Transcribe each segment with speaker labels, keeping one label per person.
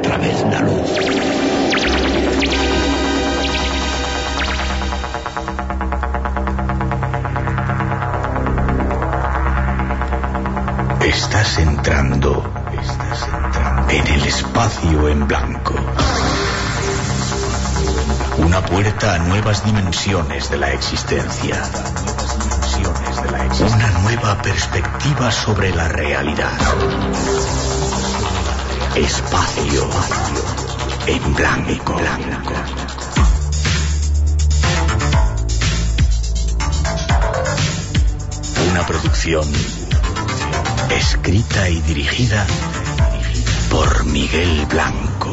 Speaker 1: otra vez la luz. Estás entrando en el espacio en blanco. Una puerta a nuevas dimensiones de la existencia. Una nueva perspectiva sobre la realidad. Espacio en blanco. Una producción escrita y dirigida por Miguel Blanco.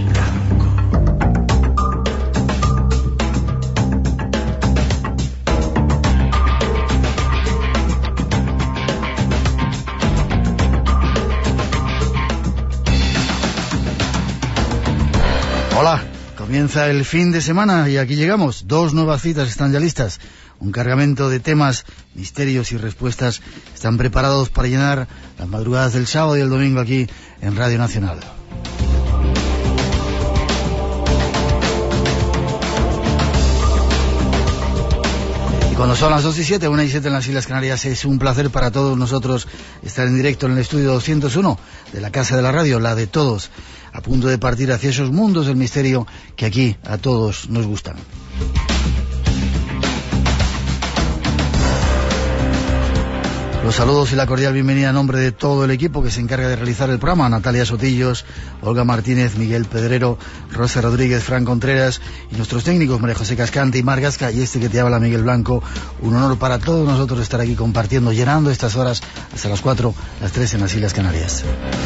Speaker 2: Hola, comienza el fin de semana y aquí llegamos. 2 nuevas citas están ya listas. Un cargamento de temas, misterios y respuestas están preparados para llenar las madrugadas del sábado y el domingo aquí en Radio Nacional. Y cuando son las 2:07, 1:07 en las Islas Canarias, es un placer para todos nosotros estar en directo en el estudio 201 de la Casa de la Radio, la de todos, a punto de partir hacia esos mundos del misterio que aquí a todos nos gustan. Los saludos y la cordial bienvenida a nombre de todo el equipo que se encarga de realizar el programa: Natalia Sotillos, Olga Martínez, Miguel Pedrero, Rosa Rodríguez, Fran Contreras y nuestros técnicos María José Cascante y Mar Gasca, y este que te habla, Miguel Blanco. Un honor para todos nosotros estar aquí compartiendo, llenando estas horas hasta las 4, las 3 en las Islas Canarias.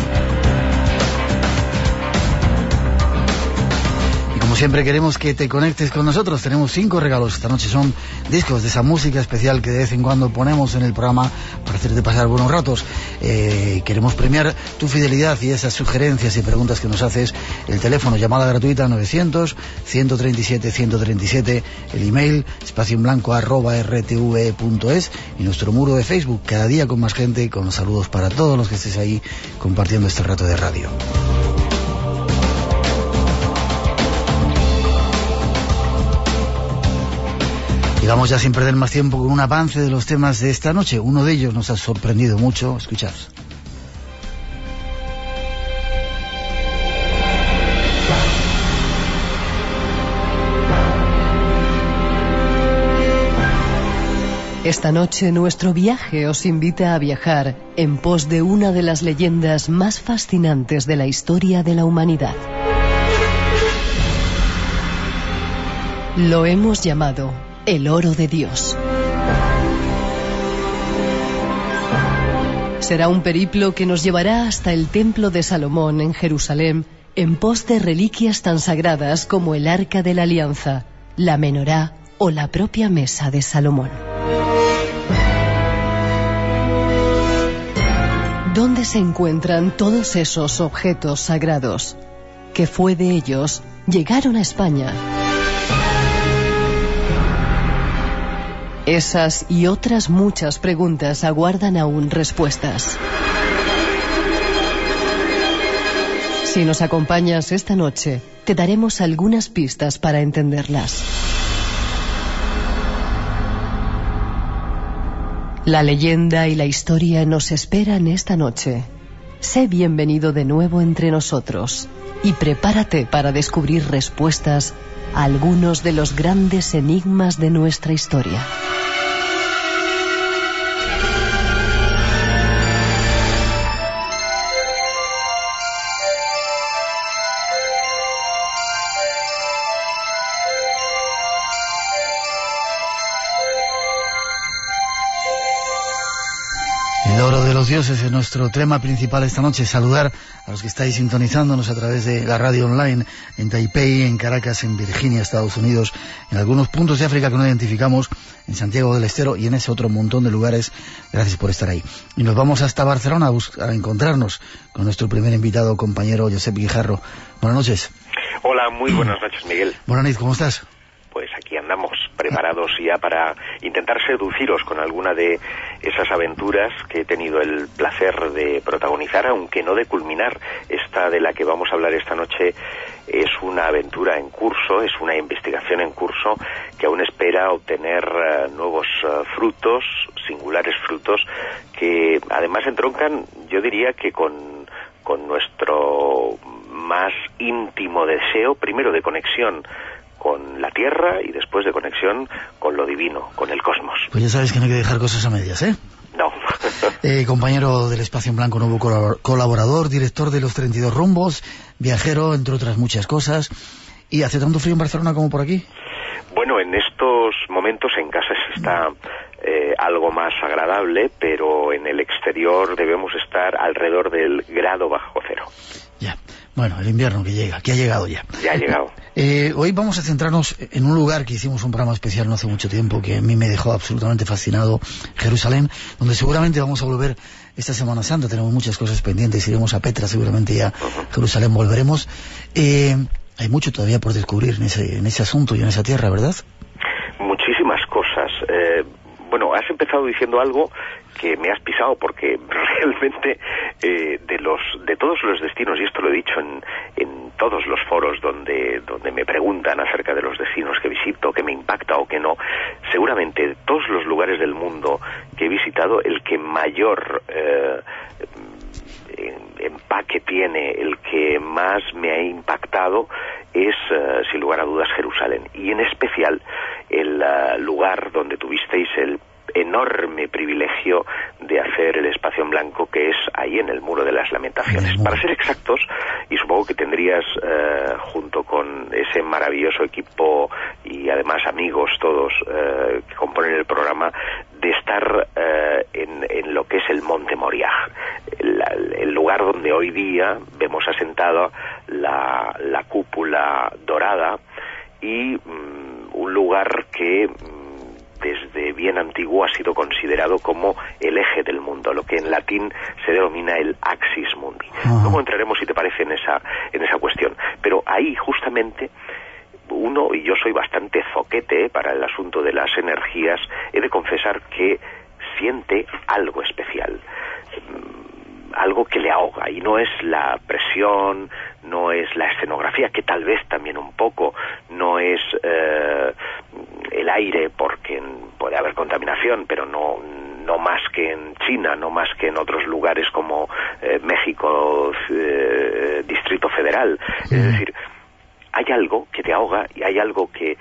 Speaker 2: Como siempre queremos que te conectes con nosotros. Tenemos 5 regalos esta noche. Son discos de esa música especial que de vez en cuando ponemos en el programa para hacerte pasar buenos ratos. Queremos premiar tu fidelidad y esas sugerencias y preguntas que nos haces. El teléfono, llamada gratuita 900-137-137. El email, espacioenblanco@rtve.es. Y nuestro muro de Facebook, cada día con más gente, con los saludos para todos los que estés ahí compartiendo este rato de radio. Y vamos ya sin perder más tiempo con un avance de los temas de esta noche. Uno de ellos nos ha sorprendido mucho. Escuchad.
Speaker 3: Esta noche nuestro viaje os invita a viajar en pos de una de las leyendas más fascinantes de la historia de la humanidad. Lo hemos llamado el oro de Dios. Será un periplo que nos llevará hasta el templo de Salomón en Jerusalén en pos de reliquias tan sagradas como el Arca de la Alianza, la menorá o la propia mesa de Salomón. ¿Dónde se encuentran todos esos objetos sagrados? ¿Qué fue de ellos? Llegaron a España. Esas y otras muchas preguntas aguardan aún respuestas. Si nos acompañas esta noche, te daremos algunas pistas para entenderlas. La leyenda y la historia nos esperan esta noche. Sé bienvenido de nuevo entre nosotros y prepárate para descubrir respuestas a algunos de los grandes enigmas de nuestra historia.
Speaker 2: El oro de los dioses es nuestro tema principal esta noche. Saludar a los que estáis sintonizándonos a través de la radio online en Taipei, en Caracas, en Virginia, Estados Unidos, en algunos puntos de África que no identificamos, en Santiago del Estero y en ese otro montón de lugares. Gracias por estar ahí. Y nos vamos hasta Barcelona a encontrarnos con nuestro primer invitado, compañero Josep Guijarro. Buenas noches.
Speaker 4: Hola, muy buenas noches, Miguel.
Speaker 2: Buenas noches, ¿cómo estás?
Speaker 4: pues aquí andamos, preparados ya para intentar seduciros con alguna de esas aventuras que he tenido el placer de protagonizar, aunque no de culminar. Esta de la que vamos a hablar esta noche es una aventura en curso, es una investigación en curso que aún espera obtener nuevos frutos, singulares frutos, que además entroncan, yo diría que con nuestro más íntimo deseo, primero de conexión con la Tierra y después de conexión con lo divino, con el cosmos.
Speaker 2: Pues ya sabes que no hay que dejar cosas a medias, ¿eh?
Speaker 4: No.
Speaker 2: Compañero del Espacio en Blanco, nuevo colaborador, director de Los 32 Rumbos, viajero, entre otras muchas cosas. ¿Y hace tanto frío en Barcelona como por aquí?
Speaker 4: Bueno, en estos momentos en casa se está algo más agradable, pero en el exterior debemos estar alrededor del grado bajo cero.
Speaker 2: Ya. Bueno, el invierno que llega, que ha llegado ya.
Speaker 4: Ya ha llegado.
Speaker 2: Hoy vamos a centrarnos en un lugar que hicimos un programa especial no hace mucho tiempo, que a mí me dejó absolutamente fascinado, Jerusalén, donde seguramente vamos a volver esta Semana Santa. Tenemos muchas cosas pendientes, iremos a Petra, seguramente ya Jerusalén volveremos. Hay mucho todavía por descubrir en ese asunto y en esa tierra, ¿verdad?
Speaker 4: Muchísimas cosas. Bueno, has empezado diciendo algo que me has pisado, porque realmente de todos los destinos, y esto lo he dicho en todos los foros donde me preguntan acerca de los destinos que visito, que me impacta o que no, seguramente de todos los lugares del mundo que he visitado, el que mayor empaque tiene, el que más me ha impactado es, sin lugar a dudas, Jerusalén, y en especial el lugar donde tuvisteis el enorme privilegio de hacer el Espacio en Blanco, que es ahí en el Muro de las Lamentaciones. Para ser exactos, y supongo que tendrías, junto con ese maravilloso equipo y además amigos todos que componen el programa, de estar en lo que es el Monte Moriah, el lugar donde hoy día vemos asentada la cúpula dorada, y un lugar que desde bien antiguo ha sido considerado como el eje del mundo, lo que en latín se denomina el axis mundi. Luego entraremos, si te parece, en esa cuestión. Pero ahí, justamente, y yo soy bastante zoquete para el asunto de las energías, he de confesar que siente algo especial, algo que le ahoga, y no es la presión, no es la escenografía, que tal vez también un poco, no es el aire, porque puede haber contaminación, pero no más que en China, no más que en otros lugares como México, Distrito Federal. Es decir, hay algo que te ahoga y hay algo que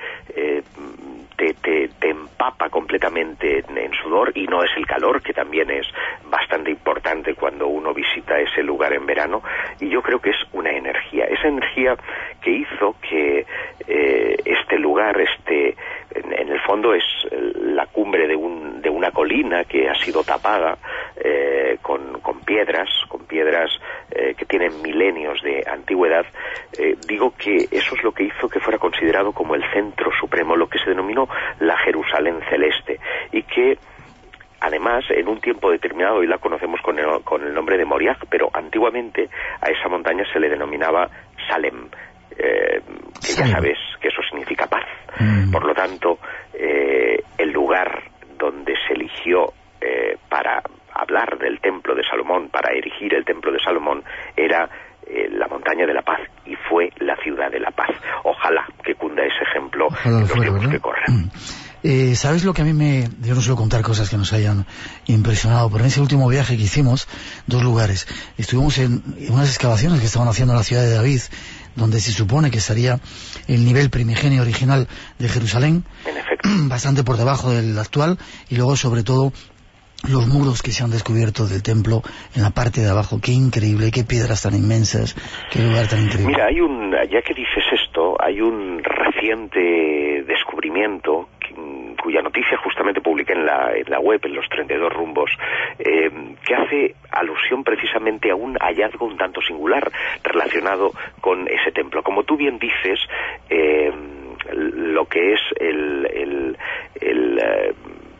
Speaker 4: te empapa completamente en sudor, y no es el calor, que también es bastante importante cuando uno visita ese lugar en verano, y yo creo que es una energía, esa energía que hizo que este lugar, en el fondo es la cumbre de una colina que ha sido tapada con piedras que tienen milenios de antigüedad. Digo que eso es lo que hizo que fuera considerado como el centro supremo, lo que se denominó la Jerusalén celeste, y que además en un tiempo determinado, hoy la conocemos con el nombre de Moriah, pero antiguamente a esa montaña se le denominaba Salem, que ya sabes que eso significa paz. Por lo tanto, el lugar donde se eligió para hablar del templo de Salomón, para erigir el templo de Salomón, era la montaña de la paz, y fue la ciudad de la paz. Ojalá que cunda ese ejemplo en los tiempos que corren.
Speaker 2: ¿Sabes lo que a mí yo no suelo contar cosas que nos hayan impresionado, pero en ese último viaje que hicimos, 2 lugares, estuvimos en unas excavaciones que estaban haciendo en la ciudad de David, donde se supone que estaría el nivel primigenio original de Jerusalén,
Speaker 4: en efecto,
Speaker 2: bastante por debajo del actual, y luego sobre todo los muros que se han descubierto del templo en la parte de abajo. Qué increíble, qué piedras tan inmensas, qué lugar tan increíble.
Speaker 4: Mira, ya que dices esto, hay un reciente descubrimiento cuya noticia justamente publiqué en la web, en Los 32 Rumbos, que hace alusión precisamente a un hallazgo un tanto singular relacionado con ese templo. Como tú bien dices, lo que es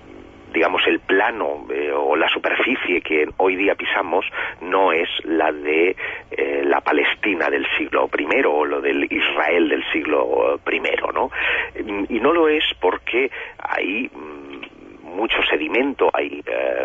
Speaker 4: digamos, el plano o la superficie que hoy día pisamos no es la de la Palestina del siglo I o lo del Israel del siglo I, ¿no? Y no lo es porque hay mucho sedimento, hay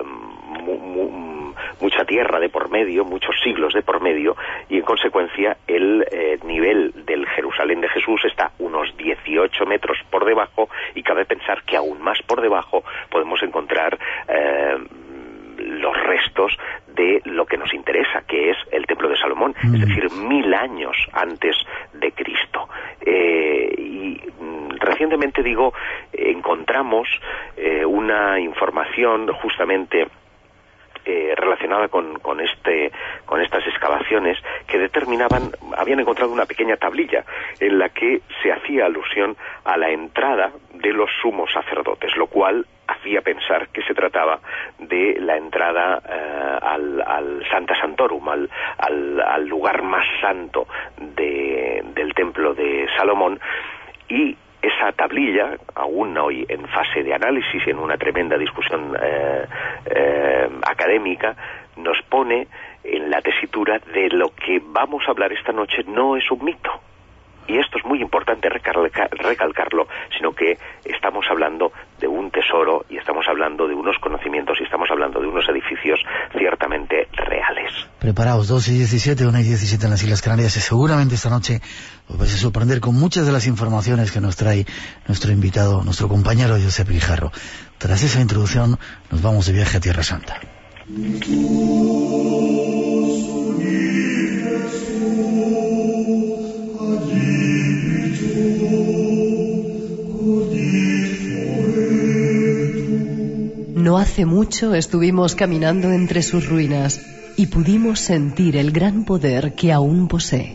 Speaker 4: mucha tierra de por medio, muchos siglos de por medio, y en consecuencia el nivel del Jerusalén de Jesús está unos 18 metros por debajo, y cabe pensar que aún más por debajo podemos encontrar los restos de lo que nos interesa, que es el Templo de Salomón, es decir, 1000 años antes de Cristo. Y recientemente, encontramos una información justamente relacionada con estas excavaciones, que habían encontrado una pequeña tablilla en la que se hacía alusión a la entrada de los sumos sacerdotes, lo cual hacía pensar que se trataba de la entrada al Sancta Sanctorum, al lugar más santo del templo de Salomón. Y esa tablilla, aún hoy en fase de análisis y en una tremenda discusión académica, nos pone en la tesitura de lo que vamos a hablar esta noche no es un mito. Y esto es muy importante recalcarlo, sino que estamos hablando de un tesoro, y estamos hablando de unos conocimientos, y estamos hablando de unos edificios ciertamente reales.
Speaker 2: Preparaos, 2:17, 1:17 en las Islas Canarias, y seguramente esta noche os vais a sorprender con muchas de las informaciones que nos trae nuestro invitado, nuestro compañero Josep Guijarro. Tras esa introducción, nos vamos de viaje a Tierra Santa.
Speaker 3: No hace mucho estuvimos caminando entre sus ruinas y pudimos sentir el gran poder que aún posee.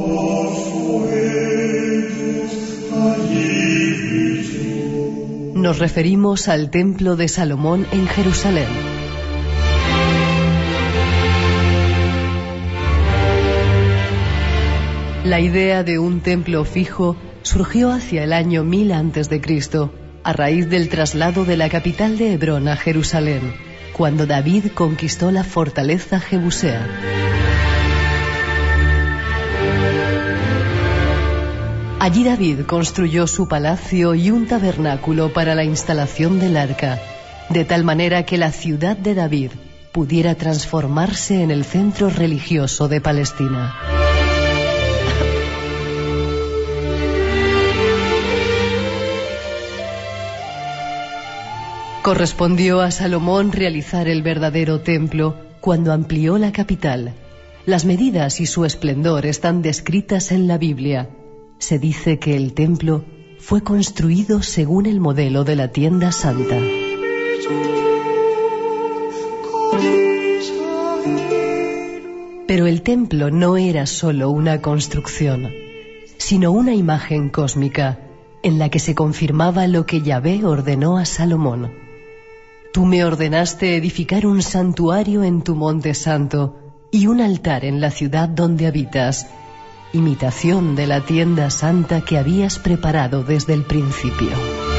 Speaker 3: Nos referimos al Templo de Salomón en Jerusalén. La idea de un templo fijo surgió hacia el año 1000 a.C., a raíz del traslado de la capital de Hebrón a Jerusalén, cuando David conquistó la fortaleza jebusea. Allí David construyó su palacio y un tabernáculo para la instalación del arca, de tal manera que la ciudad de David pudiera transformarse en el centro religioso de Palestina. Correspondió a Salomón realizar el verdadero templo cuando amplió la capital. Las medidas y su esplendor están descritas en la Biblia. Se dice que el templo fue construido según el modelo de la tienda santa. Pero el templo no era solo una construcción, sino una imagen cósmica en la que se confirmaba lo que Yahvé ordenó a Salomón. Tú me ordenaste edificar un santuario en tu monte santo y un altar en la ciudad donde habitas, imitación de la tienda santa que habías preparado desde el principio.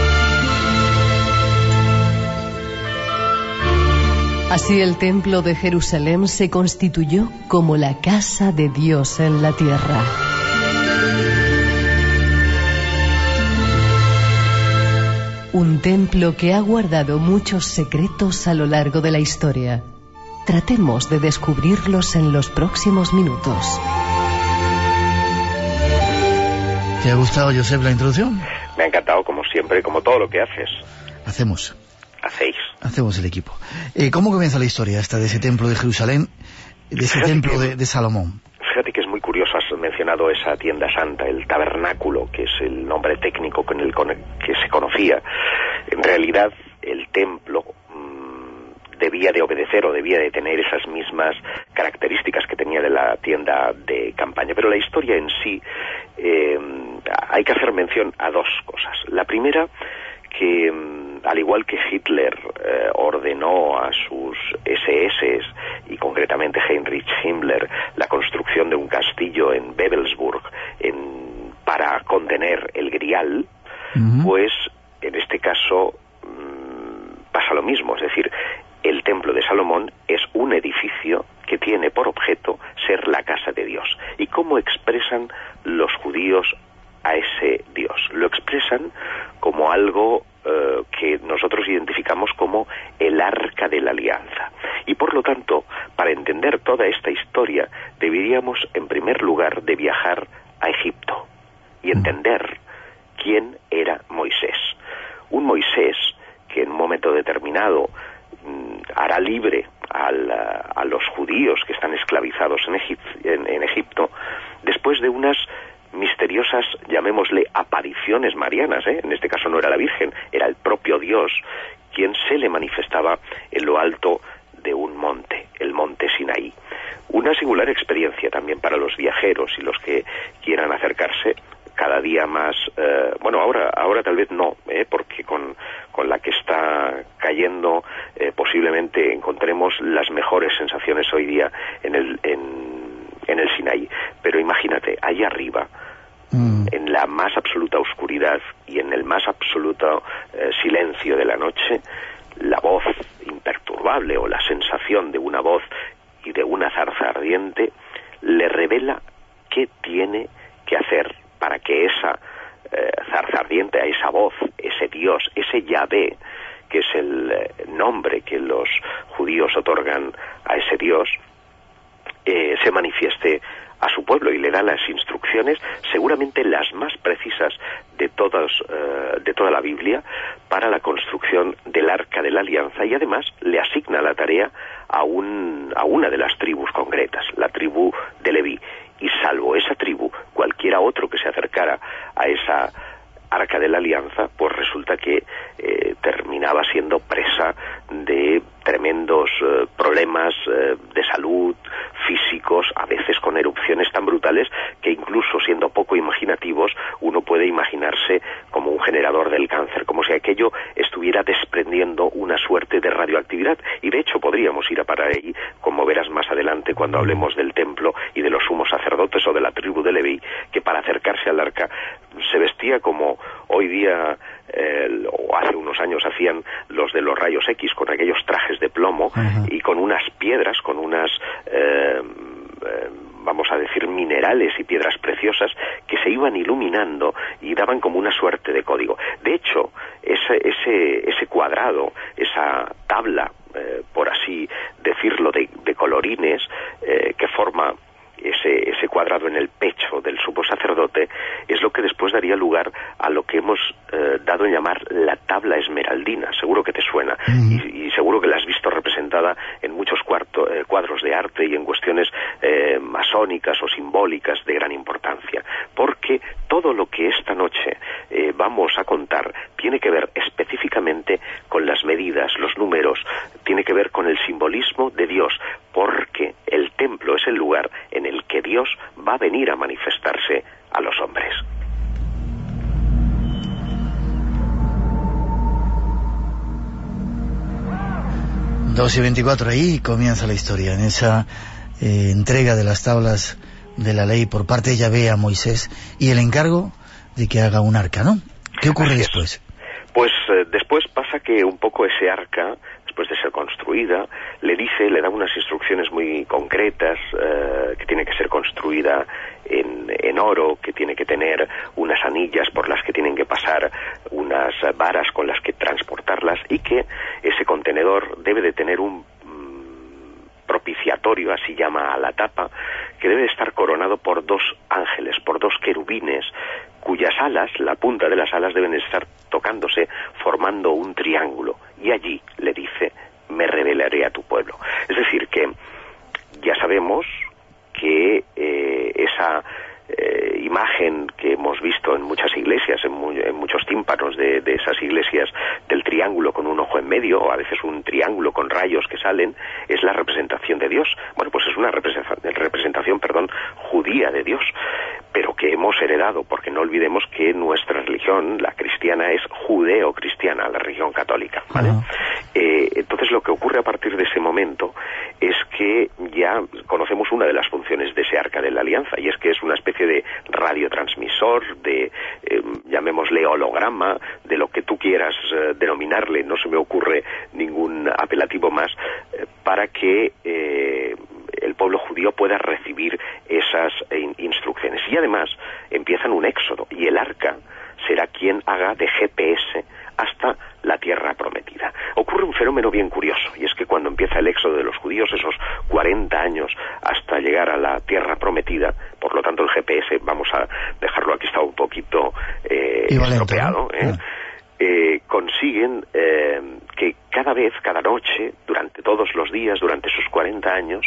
Speaker 3: Así el templo de Jerusalén se constituyó como la casa de Dios en la tierra. Un templo que ha guardado muchos secretos a lo largo de la historia. Tratemos de descubrirlos en los próximos minutos.
Speaker 2: ¿Te ha gustado, Josep, la introducción?
Speaker 4: Me ha encantado, como siempre, como todo lo que haces.
Speaker 2: Hacemos el equipo. ¿Cómo comienza la historia esta de ese templo de Jerusalén, de ese templo de Salomón?
Speaker 4: Fíjate que es muy curioso, has mencionado esa tienda santa, el tabernáculo, que es el nombre técnico con el que se conocía. En realidad, el templo debía de obedecer o debía de tener esas mismas características que tenía de la tienda de campaña. Pero la historia en sí, hay que hacer mención a dos cosas. La primera, que al igual que Hitler ordenó a sus SS y concretamente Heinrich Himmler la construcción de un castillo en Babelsburg para contener el Grial, pues en este caso pasa lo mismo, es decir, el templo de Salomón es un edificio que tiene por objeto ser la casa de Dios. ¿Y cómo expresan los judíos a ese Dios? Lo expresan como algo que nosotros identificamos como el Arca de la Alianza. Y por lo tanto, para entender toda esta historia, deberíamos en primer lugar de viajar a Egipto y entender quién era Moisés. Un Moisés que en un momento determinado hará libre a los judíos que están esclavizados en Egipto, después de unas misteriosas, llamémosle, apariciones marianas, En este caso no era la Virgen, era el propio Dios quien se le manifestaba en lo alto de un monte, el monte Sinaí. Una singular experiencia también para los viajeros y los que quieran acercarse cada día más, ahora tal vez no, porque con la que está cayendo posiblemente encontremos las mejores sensaciones hoy día en el Sinaí. Pero imagínate, allá arriba, en la más absoluta oscuridad y en el más absoluto silencio de la noche, la voz imperturbable o la sensación de una voz y de una zarza ardiente le revela qué tiene que hacer para que esa zarza ardiente, a esa voz, ese Dios, ese Yahvé, que es el nombre que los judíos otorgan a ese Dios, se manifieste a su pueblo y le da las instrucciones, seguramente las más precisas de toda la Biblia, para la construcción del Arca de la Alianza, y además le asigna la tarea a una de las tribus concretas, la tribu de Leví. Y salvo esa tribu, cualquiera otro que se acercara a esa Arca de la Alianza, pues resulta que terminaba siendo presa de tremendos problemas de salud, físicos, a veces con erupciones tan brutales que incluso siendo poco imaginativos uno puede imaginarse como un generador del cáncer, como si aquello estuviera desprendiendo una suerte de radioactividad. Y de hecho podríamos ir a parar ahí, como verás más adelante cuando hablemos del templo y de los sumos sacerdotes o de la tribu de Leví, que para acercarse al arca se vestía como hoy día o hace unos años hacían los de los rayos X, con aquellos trajes de plomo y con unas piedras, con unas vamos a decir minerales y piedras preciosas que se iban iluminando y daban como una suerte de código. De hecho, ese cuadrado, esa tabla, por así decirlo, de colorines que forma ese cuadrado en el pecho del sumo sacerdote, es lo que después daría lugar a lo que hemos dado en llamar la tabla esmeraldina. Seguro que te suena y seguro que la has visto representada en muchos cuadros de arte y en cuestiones masónicas o simbólicas de gran importancia, porque todo lo que esta noche vamos a contar tiene que ver específicamente con las medidas, los números, tiene que ver con el simbolismo de Dios, porque el templo es el lugar en el que Dios va a venir a manifestarse a los hombres.
Speaker 2: Dos y 24, ahí comienza la historia, en esa entrega de las tablas de la ley por parte de Yahvé a Moisés y el encargo de que haga un arca, ¿no? ¿Qué ocurre después?
Speaker 4: Pues después pasa que un poco ese arca, después de ser construida, le da unas instrucciones muy concretas, que tiene que ser construida en oro, que tiene que tener unas anillas por las que tienen que pasar unas varas con las que transportarlas, y que ese contenedor debe de tener un propiciatorio, así llama a la tapa, que debe de estar coronado por dos ángeles, por dos querubines, cuyas alas, la punta de las alas deben estar tocándose, formando un triángulo, y allí le dice: me revelaré a tu pueblo. Es decir, que ya sabemos que esa imagen que hemos visto en muchas iglesias, en muchos tímpanos de esas iglesias, del triángulo con un ojo en medio, o a veces un triángulo con rayos que salen, es la representación de Dios. Bueno, pues es una representación judía de Dios, pero que hemos heredado, porque no olvidemos que nuestra religión, la cristiana, es judeo-cristiana, la religión católica, ¿vale? Entonces lo que ocurre a partir de ese momento es que ya conocemos una de las funciones de ese arca de la alianza, y es que es una especie de radiotransmisor, llamémosle holograma, de lo que tú quieras denominarle, no se me ocurre ningún apelativo más, para que el pueblo judío pueda recibir esas instrucciones. Y además empiezan un éxodo, y el arca será quien haga de GPS hasta la tierra prometida. Ocurre un fenómeno bien curioso, y es que cuando empieza el éxodo de los judíos, esos 40 años hasta llegar a la tierra prometida, por lo tanto el GPS, vamos a dejarlo aquí, está un poquito estropeado, consiguen que cada noche, durante todos los días, durante esos 40 años,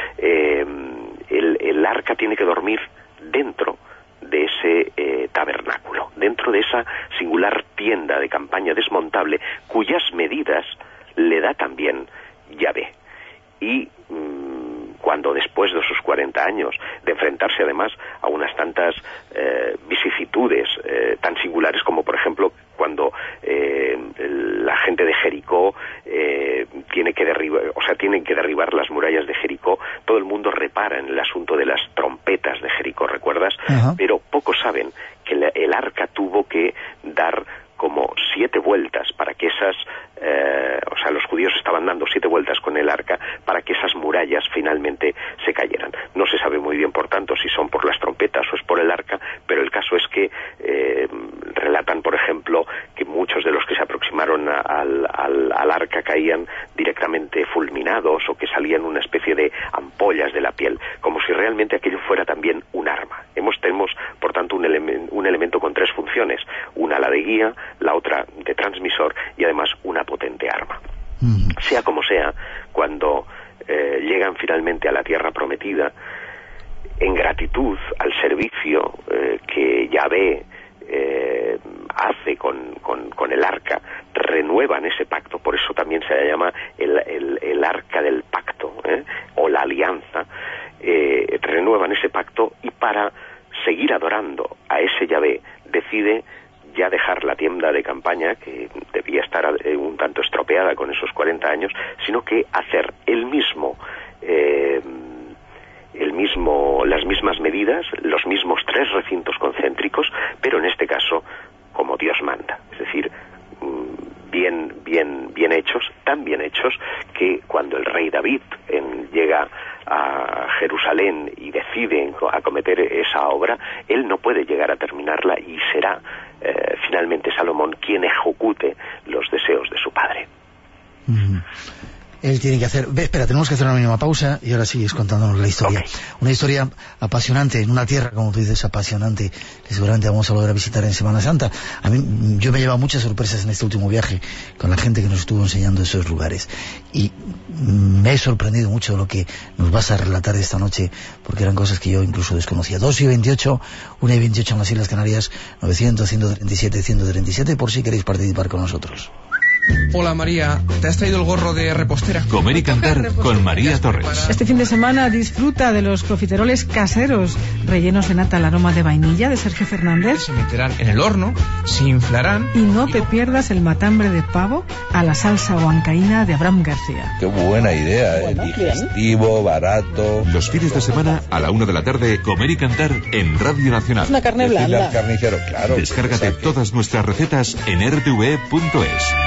Speaker 4: el arca tiene que dormir dentro de ese tabernáculo, dentro de esa singular tienda de campaña desmontable, cuyas medidas le da también Yahvé. Y cuando después de esos 40 años, de enfrentarse además a unas tantas vicisitudes tan singulares como, por ejemplo, cuando la gente de Jericó tienen que derribar las murallas de Jericó, todo el mundo repara en el asunto de las trompetas de Jericó, ¿recuerdas?
Speaker 2: Ajá.
Speaker 4: Pero pocos saben que el arca tuvo que dar como 7 vueltas para que esas, los judíos estaban dando 7 vueltas con el arca para que esas murallas finalmente se cayeran. No se sabe muy bien, por tanto, si son por las trompetas o es por el arca, pero el caso es que relatan, por ejemplo, que muchos de los que se aproximaron al arca caían directamente fulminados, o que salían una especie de ampollas de la piel, como si realmente aquello fuera también un arma. Tenemos, por tanto, un elemento con 3 funciones: una la de guía, la otra de transmisor y además una potente arma. Sea como sea, cuando llegan finalmente a la tierra prometida, en gratitud al servicio que Yahvé hace con el arca, renuevan ese pacto. Por eso también se le llama el arca del pacto, o la alianza. Renuevan ese pacto, y para seguir adorando a ese Yahvé decide ya dejar la tienda de campaña, que debía estar un tanto estropeada con esos 40 años, sino que hacer las mismas medidas, los mismos 3 recintos concéntricos, pero en este caso como Dios manda, es decir, bien hechos, tan bien hechos que cuando el rey David llega a Jerusalén y decide acometer esa obra, él no puede llegar a terminarla, y será finalmente Salomón quien ejecute los deseos de su padre.
Speaker 2: Él tiene que hacer... Espera, tenemos que hacer una mínima pausa y ahora sigues contándonos la historia.
Speaker 4: Okay.
Speaker 2: Una historia apasionante, en una tierra, como tú dices, apasionante, que seguramente vamos a volver a visitar en Semana Santa. Yo me he llevado muchas sorpresas en este último viaje con la gente que nos estuvo enseñando esos lugares. Y me he sorprendido mucho de lo que nos vas a relatar esta noche, porque eran cosas que yo incluso desconocía. 2:28, 1:28 en las Islas Canarias, 900-137-137, por si queréis participar con nosotros.
Speaker 5: Hola María, ¿te has traído el gorro de repostera?
Speaker 6: Comer y cantar con María Torres.
Speaker 7: Este fin de semana disfruta de los profiteroles caseros rellenos de nata al aroma de vainilla de Sergio Fernández.
Speaker 5: Se meterán en el horno, se inflarán.
Speaker 7: Y no te pierdas el matambre de pavo a la salsa huancaína de Abraham García.
Speaker 8: Qué buena idea, digestivo, barato.
Speaker 6: Los fines de semana a la 1 de la tarde, Comer y cantar en Radio Nacional.
Speaker 7: Es una carne blanda.
Speaker 8: Al carnicero, claro.
Speaker 6: Descárgate todas nuestras recetas en rtve.es.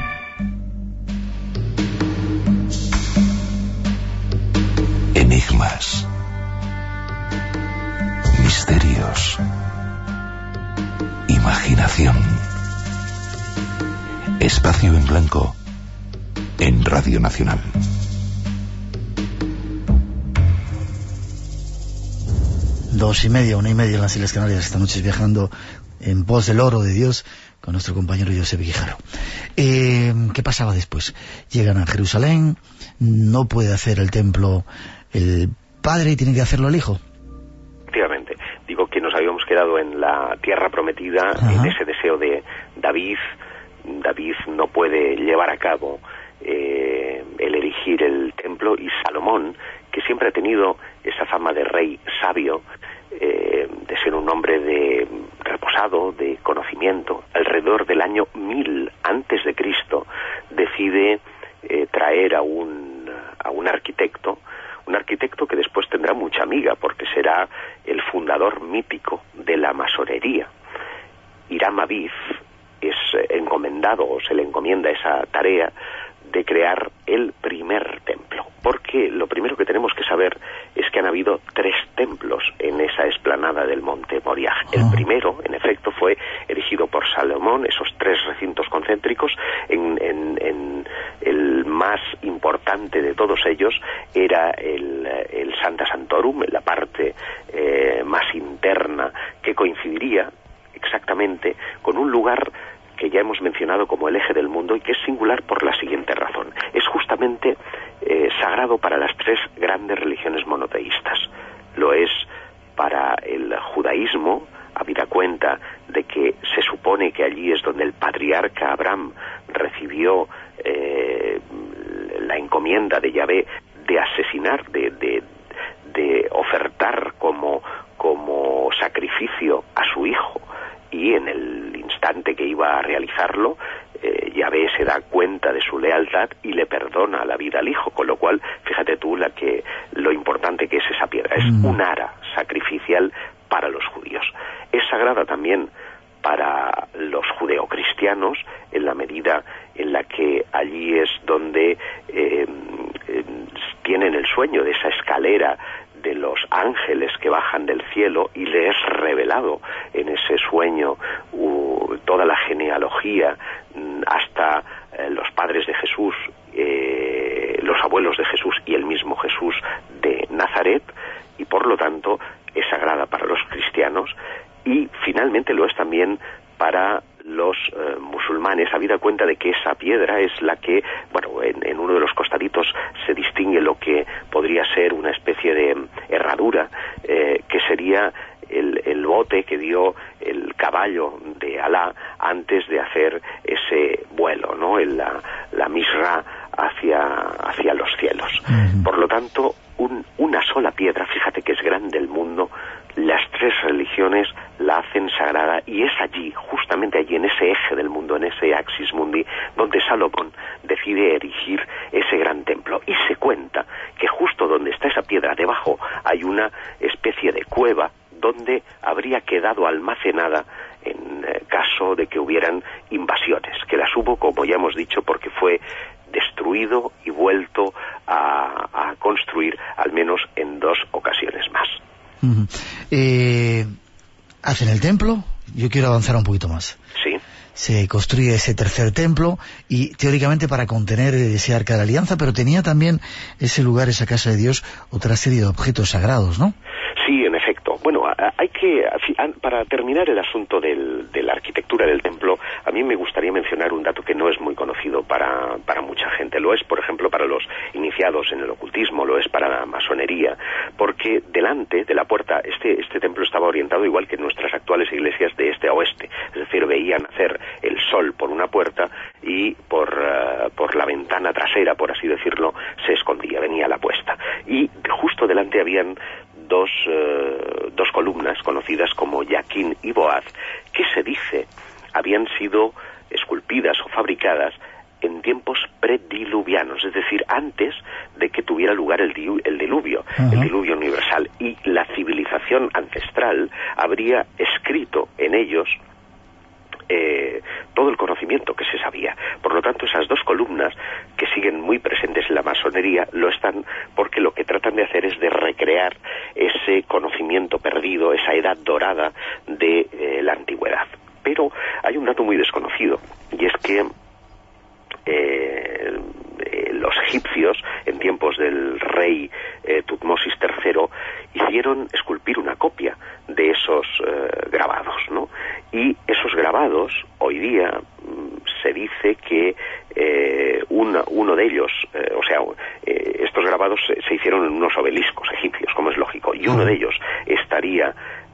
Speaker 6: Enigmas, misterios, imaginación. Espacio en blanco en Radio Nacional.
Speaker 2: Dos y media, 1:30 en las Islas Canarias. Esta noche viajando en pos del oro de Dios con nuestro compañero Josep Guijarro. ¿Qué pasaba después? Llegan a Jerusalén, no puede hacer el templo el padre y tiene que hacerlo el hijo.
Speaker 4: Efectivamente, digo que nos habíamos quedado en la tierra prometida. Ajá. En ese deseo de David. David no puede llevar a cabo el erigir el templo, y Salomón, que siempre ha tenido esa fama de rey sabio, de ser un hombre reposado, de conocimiento, alrededor del año 1000 antes de Cristo, decide traer a un arquitecto, que después tendrá mucha amiga, porque será el fundador mítico de la masonería. Gam Aviv es encomendado, o se le encomienda esa tarea de crear el primer templo, porque lo primero que tenemos que saber es que han habido 3 templos en esa explanada del monte Moriah. El primero, en efecto, fue erigido por Salomón, esos 3 recintos concéntricos. En el más importante de todos ellos era el Sancta Sanctorum, la parte más interna, que coincidiría exactamente con un lugar que ya hemos mencionado como el eje del mundo y que es singular por la siguiente razón. Es justamente sagrado para las 3 grandes religiones monoteístas. Lo es para el judaísmo, habida cuenta de que se supone que allí es donde el patriarca Abraham recibió la encomienda de Yahvé de asesinar, de ofertar como sacrificio a su hijo, y en el instante que iba a realizarlo, Yahvé se da cuenta de su lealtad y le perdona la vida al hijo, con lo cual, fíjate tú lo importante que es esa piedra. Es un ara sacrificial para los judíos. Es sagrada también para los judeocristianos, en la medida en la que allí es donde tienen el sueño de esa escalera de los ángeles que bajan del cielo, y le es revelado en ese sueño toda la genealogía hasta los padres de Jesús, los abuelos de Jesús y el mismo Jesús de Nazaret, y por lo tanto es sagrada para los cristianos, y finalmente lo es también para los musulmanes, habida cuenta de que esa piedra es la que, bueno, en uno de los costaditos se distingue lo que podría ser una especie de herradura, que sería el bote que dio el caballo de Alá antes de hacer ese vuelo, ¿no? La Misra hacia los cielos. Por lo tanto, una sola piedra, fíjate que es grande el mundo, las 3 religiones la hacen sagrada, y es allí, justamente allí, en ese eje del mundo, en ese axis mundi, donde Salomón decide erigir ese gran templo. Y se cuenta que justo donde está esa piedra, debajo hay una especie de cueva donde habría quedado almacenada en caso de que hubieran invasiones, que las hubo, como ya hemos dicho, porque fue destruido y vuelto a construir al menos en 2 ocasiones más.
Speaker 2: Hacen el templo, yo quiero avanzar un poquito más.
Speaker 4: Sí.
Speaker 2: Se construye ese tercer templo, y teóricamente para contener ese arca de la alianza, pero tenía también ese lugar, esa casa de Dios, otra serie de objetos sagrados, ¿no?
Speaker 4: Sí, en efecto. Bueno, hay que, para terminar el asunto de la arquitectura del templo, a mí me gustaría mencionar un dato que no es muy conocido para mucha gente. Lo es, por ejemplo, para los iniciados en el ocultismo, lo es para la masonería, porque delante de la puerta, este templo estaba orientado igual que nuestras actuales iglesias, de este a oeste, es decir, veían hacer el sol por una puerta, y por la ventana trasera, por así decirlo, se escondía, venía la puesta. Y justo delante habían dos columnas conocidas como Yaquín y Boaz, que se dice habían sido esculpidas o fabricadas en tiempos prediluvianos, es decir, antes de que tuviera lugar el diluvio, el diluvio universal, y la civilización ancestral habría escrito en ellos todo el conocimiento que se sabía. Por lo tanto, esas 2 columnas, que siguen muy presentes en la masonería, lo están porque lo que tratan de hacer es de recrear ese conocimiento perdido, esa edad dorada de la antigüedad. Pero hay un dato muy desconocido, y es que los egipcios, en tiempos del rey Tutmosis III, hicieron esculpir una copia de esos grabados, ¿no? Y esos grabados, hoy día, se dice que uno de ellos, estos grabados se hicieron en unos obeliscos egipcios, como es lógico, y uno de ellos estaría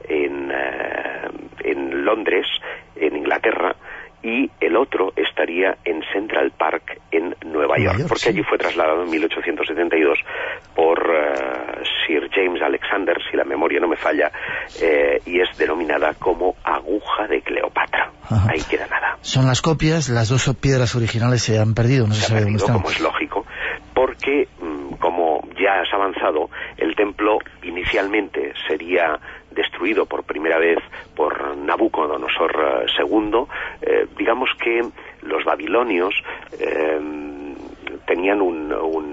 Speaker 4: en Londres, en Inglaterra, y el otro estaría en Central Park, en Nueva York, porque allí fue trasladado en 1872 por Sir James Alexander, si la memoria no me falla, y es denominada como aguja de Cleopatra. Ahí queda nada.
Speaker 2: Son las copias, las 2 piedras originales se han perdido, no se sabe dónde están.
Speaker 4: Como es lógico, porque, como ya has avanzado, el templo inicialmente sería destruido por primera vez por Nabucodonosor, Nabucodonosor II. Digamos que los babilonios tenían un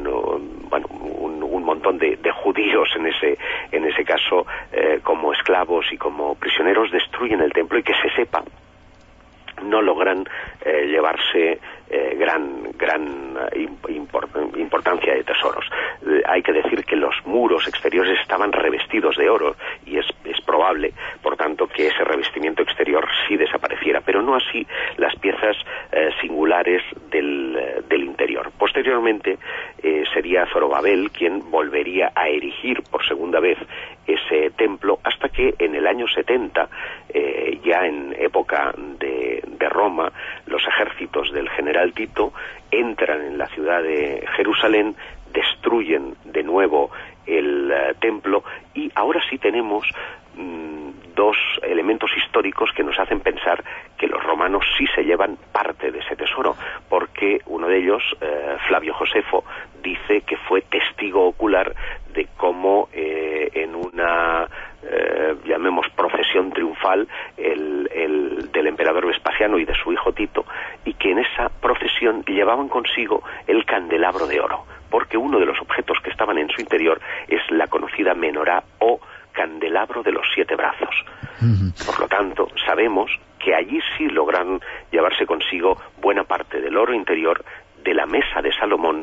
Speaker 4: montón de judíos en ese caso como esclavos y como prisioneros. Destruyen el templo y, que se sepa, no logran llevarse gran importancia de tesoros. Hay que decir que los muros exteriores estaban revestidos de oro, y es probable, por tanto, que ese revestimiento exterior sí desapareciera, pero no así las piezas singulares del interior. Posteriormente sería Zorobabel quien volvería a erigir por segunda vez ese templo, hasta que en el año 70, ya en época de Roma, los ejércitos del general Tito entran en la ciudad de Jerusalén, destruyen de nuevo el templo, y ahora sí tenemos dos elementos históricos que nos hacen pensar que los romanos sí se llevan parte de ese tesoro, porque uno de ellos, Flavio Josefo, dice que fue testigo ocular de cómo en una llamemos procesión triunfal del emperador Vespasiano y de su hijo Tito, y que en esa procesión llevaban consigo el candelabro de oro, porque uno de los objetos que estaban en su interior es la conocida menorá o candelabro de los 7 brazos. Por lo tanto, sabemos que allí sí logran llevarse consigo buena parte del oro interior, de la mesa de Salomón,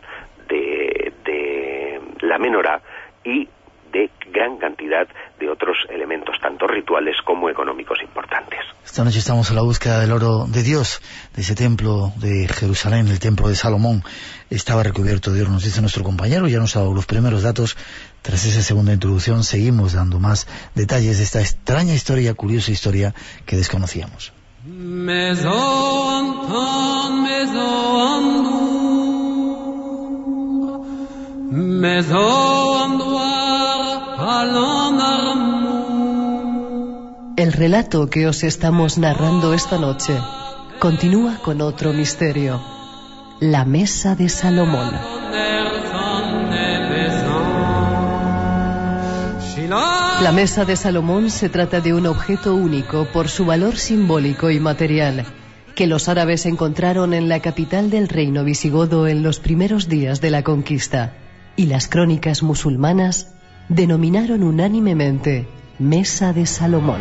Speaker 4: de la menorá y de gran cantidad de otros elementos, tanto rituales como económicos importantes.
Speaker 2: Esta noche estamos a la búsqueda del oro de Dios, de ese templo de Jerusalén, el templo de Salomón. Estaba recubierto de oro, nos dice nuestro compañero, ya nos ha dado los primeros datos. Tras esa segunda introducción seguimos dando más detalles de esta extraña historia, curiosa historia que desconocíamos.
Speaker 3: El relato que os estamos narrando esta noche continúa con otro misterio: la mesa de Salomón. La mesa de Salomón se trata de un objeto único por su valor simbólico y material, que los árabes encontraron en la capital del reino visigodo en los primeros días de la conquista, y las crónicas musulmanas denominaron unánimemente Mesa de Salomón.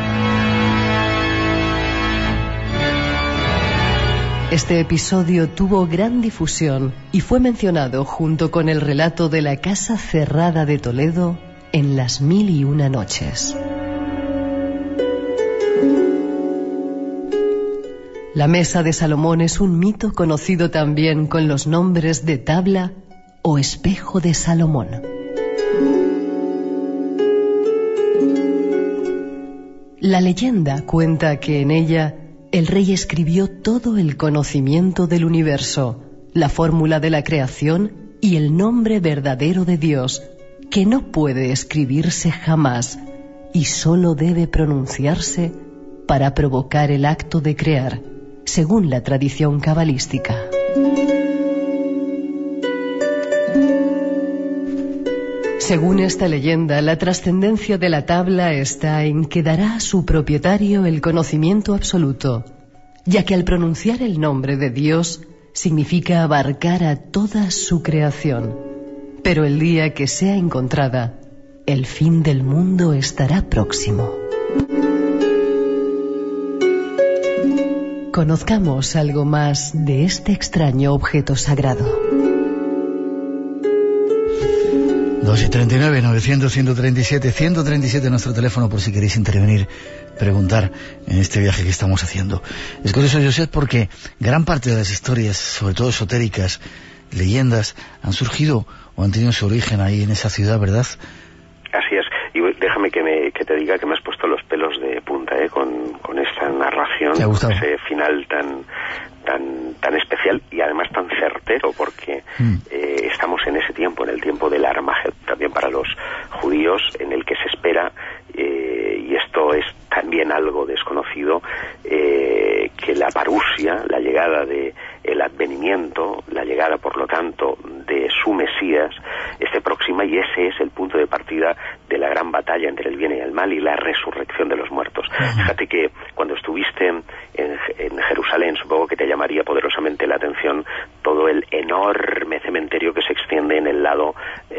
Speaker 3: Este episodio tuvo gran difusión y fue mencionado junto con el relato de la Casa Cerrada de Toledo en las 1001 noches. La Mesa de Salomón es un mito conocido también con los nombres de tabla o espejo de Salomón. La leyenda cuenta que en ella el rey escribió todo el conocimiento del universo, la fórmula de la creación y el nombre verdadero de Dios, que no puede escribirse jamás y solo debe pronunciarse para provocar el acto de crear, según la tradición cabalística. Según esta leyenda, la trascendencia de la tabla está en que dará a su propietario el conocimiento absoluto, ya que al pronunciar el nombre de Dios significa abarcar a toda su creación. Pero el día que sea encontrada, el fin del mundo estará próximo. Conozcamos algo más de este extraño objeto sagrado.
Speaker 2: 239 900 137 137 nuestro teléfono por si queréis intervenir, preguntar en este viaje que estamos haciendo. Es curioso, Josep, porque gran parte de las historias, sobre todo esotéricas, leyendas, han surgido o han tenido su origen ahí en esa ciudad, ¿verdad?
Speaker 4: Así es. Y déjame que te diga que me has puesto los pelos de punta con esta narración, ese final tan especial y además tan certero, porque estamos en ese tiempo, en el tiempo del Armagedón, también para los judíos, en el que se espera, y esto es también algo desconocido, que la parusia, la llegada de el advenimiento, la llegada por lo tanto de su Mesías, esté próxima, y ese es el punto de partida de la gran batalla entre el bien y el mal y la resurrección de los muertos. Fíjate que cuando estuviste en Jerusalén, supongo que te llamaría poderosamente la atención todo el enorme cementerio que se extiende en el lado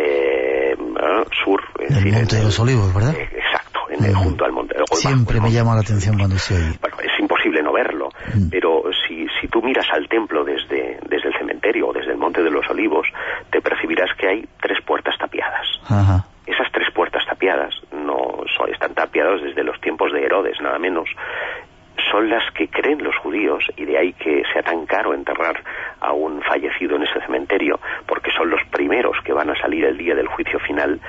Speaker 4: sur, es
Speaker 2: el
Speaker 4: decir,
Speaker 2: Monte de los Olivos, ¿verdad?
Speaker 4: Exacto, junto al Monte.
Speaker 2: Siempre me llama la atención cuando estoy ahí.
Speaker 4: Bueno, es imposible no verlo, pero si tú miras al templo desde el cementerio o desde el Monte de los Olivos, te percibirás que hay 3 puertas tapiadas.
Speaker 2: Ajá.
Speaker 4: Esas 3 puertas tapiadas están tapiadas desde los tiempos de Herodes, nada menos. Son las que creen los judíos, y de ahí que sea tan caro enterrar a un fallecido en ese cementerio, porque son los primeros que van a salir el día del juicio final.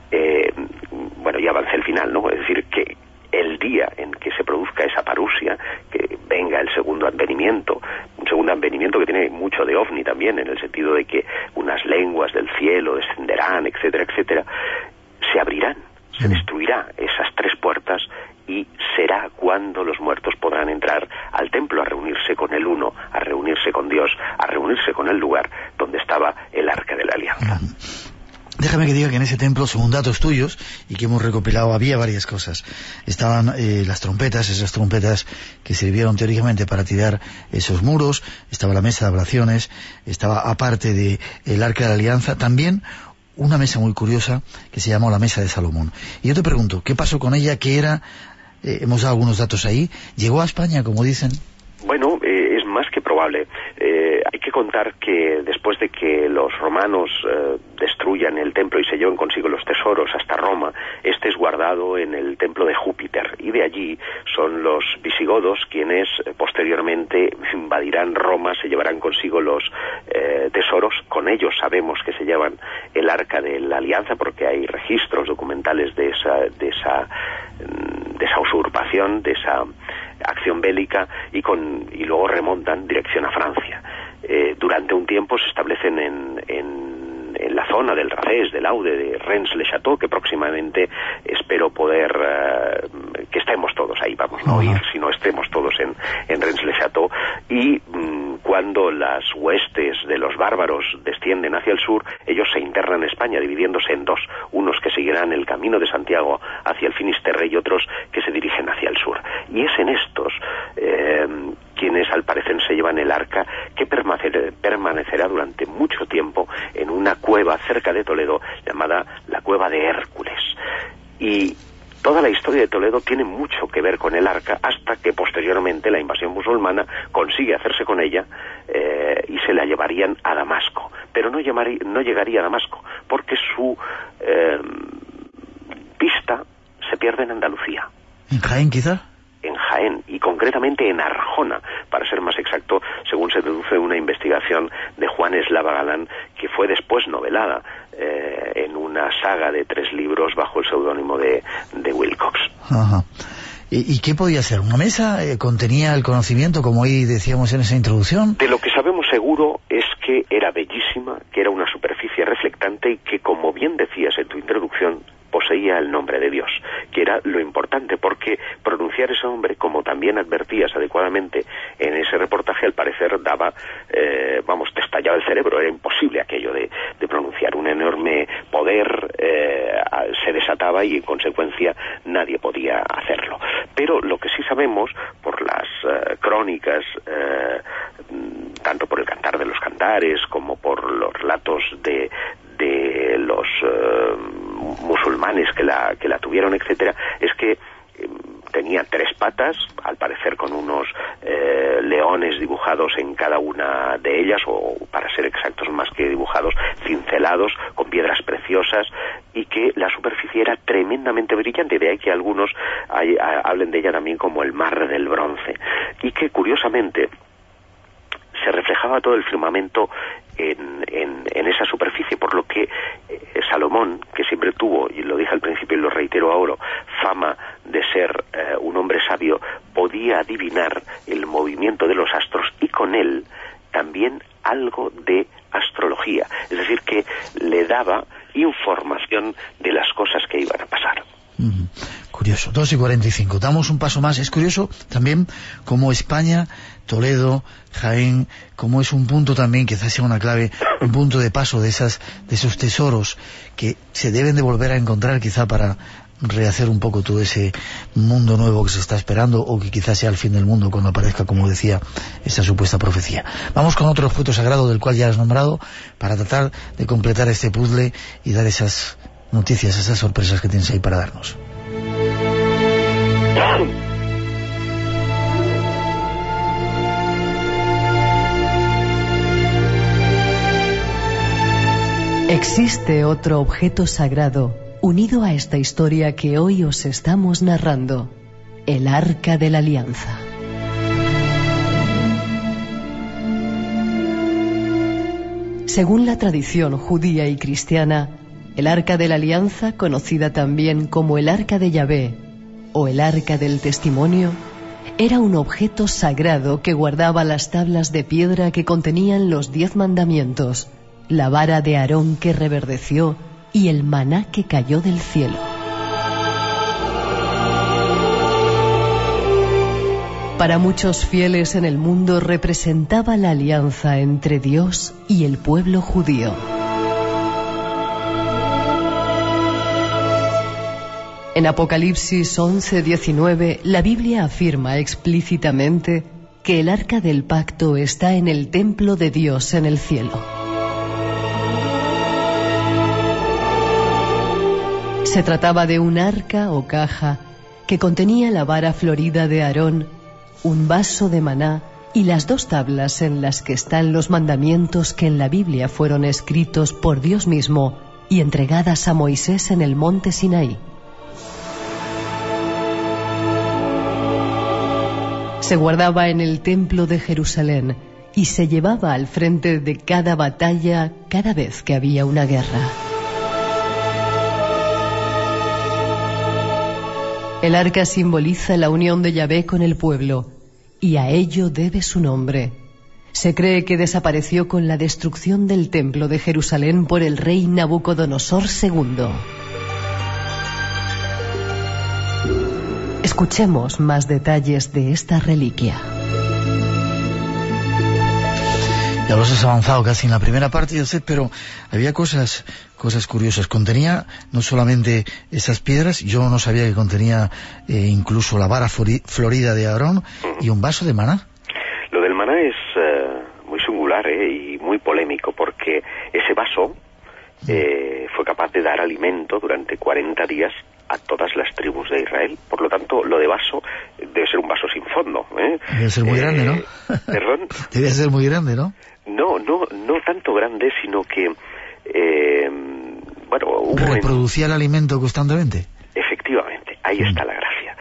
Speaker 4: Bueno, ya avancé el final, ¿no? Es decir, que el día en que se produzca esa parusia, que venga el segundo advenimiento, un segundo advenimiento que tiene mucho de ovni también, en el sentido de que unas lenguas del cielo descenderán, etcétera, etcétera, se abrirán, se destruirá esas 3 puertas, y será cuando los muertos podrán entrar al templo a reunirse con el Uno, a reunirse con Dios, a reunirse con el lugar donde estaba el Arca de la Alianza.
Speaker 2: Déjame que diga que en ese templo, según datos tuyos, y que hemos recopilado, había varias cosas. Estaban las trompetas, esas trompetas que sirvieron teóricamente para tirar esos muros, estaba la mesa de ablaciones, estaba, aparte de el Arca de la Alianza, también una mesa muy curiosa que se llamó la Mesa de Salomón. Y yo te pregunto, ¿qué pasó con ella? ¿Qué era? Hemos dado algunos datos ahí. ¿Llegó a España, como dicen?
Speaker 4: Bueno, es más que probable. Hay que contar que después de que los romanos destruyan el templo y se lleven consigo los tesoros hasta Roma, este es guardado en el templo de Júpiter, y de allí son los visigodos quienes posteriormente invadirán Roma, se llevarán consigo los tesoros. Con ellos sabemos que se llevan el Arca de la Alianza, porque hay registros documentales de esa usurpación, de esa acción bélica, y luego remontan dirección a Francia. Durante un tiempo se establecen en la zona del Racés, del Aude, de Rennes-le-Château, que próximamente espero poder que estemos todos ahí, vamos, no ir, sino estemos todos en Rennes-le-Château, y cuando las huestes de los bárbaros descienden hacia el sur, ellos se internan en España, dividiéndose en 2, unos que seguirán el camino de Santiago hacia el Finisterre y otros que se dirigen hacia el sur. Y es en estos quienes al parecer se llevan el arca, que permanecerá durante mucho tiempo en una cueva cerca de Toledo llamada la Cueva de Hércules. Y toda la historia de Toledo tiene mucho que ver con el arca, hasta que posteriormente la invasión musulmana consigue hacerse con ella y se la llevarían a Damasco. Pero no llegaría a Damasco, porque su pista se pierde en Andalucía.
Speaker 2: ¿En Jaén, quizá?
Speaker 4: En Jaén, y concretamente en Arjona, para ser más exacto, según se deduce una investigación de Juan Eslava Galán, que fue después novelada en una saga de 3 libros bajo el seudónimo de Wilcox.
Speaker 2: Ajá. ¿Y qué podía ser? ¿Una mesa? ¿Contenía el conocimiento, como hoy decíamos en esa introducción?
Speaker 4: De lo que sabemos seguro es que era bellísima, que era una superficie reflectante, y que, como bien decías en tu introducción, poseía el nombre de Dios, que era lo importante, porque pronunciar ese nombre, como también advertías adecuadamente en ese reportaje, al parecer daba, te estallaba el cerebro, era imposible aquello de pronunciar. Un enorme poder se desataba, y en consecuencia nadie podía hacerlo. Pero lo que sí sabemos, por las crónicas, tanto por el Cantar de los Cantares como por los relatos de los musulmanes que la tuvieron, etcétera, es que tenía 3 patas, al parecer con unos leones dibujados en cada una de ellas, o para ser exactos más que dibujados, cincelados con piedras preciosas, y que la superficie era tremendamente brillante, de ahí que algunos hablen de ella también como el mar del bronce, y que curiosamente se reflejaba todo el firmamento en esa superficie, por lo que Salomón, que siempre tuvo, y lo dije al principio y lo reitero ahora, fama de ser un hombre sabio, podía adivinar el movimiento de los astros, y con él también algo de astrología, es decir, que le daba información de las cosas que iban a pasar.
Speaker 2: Curioso. 2:45. Damos un paso más. Es curioso también cómo España, Toledo, Jaén, como es un punto también, quizás sea una clave, un punto de paso de esos tesoros que se deben de volver a encontrar quizá para rehacer un poco todo ese mundo nuevo que se está esperando, o que quizás sea el fin del mundo cuando aparezca, como decía, esta supuesta profecía. Vamos con otro objeto sagrado del cual ya has nombrado, para tratar de completar este puzzle y dar esas noticias, esas sorpresas que tienes ahí para darnos.
Speaker 3: Existe otro objeto sagrado unido a esta historia que hoy os estamos narrando, el Arca de la Alianza. Según la tradición judía y cristiana, el Arca de la Alianza, conocida también como el Arca de Yahvé o el Arca del Testimonio, era un objeto sagrado que guardaba las tablas de piedra que contenían los 10 mandamientos, la vara de Aarón que reverdeció y el maná que cayó del cielo. Para muchos fieles en el mundo representaba la alianza entre Dios y el pueblo judío. En Apocalipsis 11:19, la Biblia afirma explícitamente que el arca del pacto está en el templo de Dios en el cielo. Se trataba de un arca o caja que contenía la vara florida de Aarón, un vaso de maná y las 2 tablas en las que están los mandamientos que en la Biblia fueron escritos por Dios mismo y entregadas a Moisés en el monte Sinaí. Se guardaba en el templo de Jerusalén y se llevaba al frente de cada batalla cada vez que había una guerra. El arca simboliza la unión de Yahvé con el pueblo, y a ello debe su nombre. Se cree que desapareció con la destrucción del templo de Jerusalén por el rey Nabucodonosor II. Escuchemos más detalles de esta reliquia.
Speaker 2: Ya los has avanzado casi en la primera parte, Josep, pero había cosas curiosas. Contenía no solamente esas piedras, yo no sabía que contenía incluso la vara florida de Aarón y un vaso de maná.
Speaker 4: Lo del maná es muy singular y muy polémico, porque ese vaso fue capaz de dar alimento durante 40 días a todas las tribus de Israel. Por lo tanto, lo de vaso debe ser un vaso sin fondo.
Speaker 2: Debe ser muy grande, ¿no?
Speaker 4: ¿Perdón?
Speaker 2: Debe ser muy grande, ¿no?
Speaker 4: No tanto grande, sino que
Speaker 2: ¿reproducía el alimento constantemente?
Speaker 4: Efectivamente, ahí está la gracia.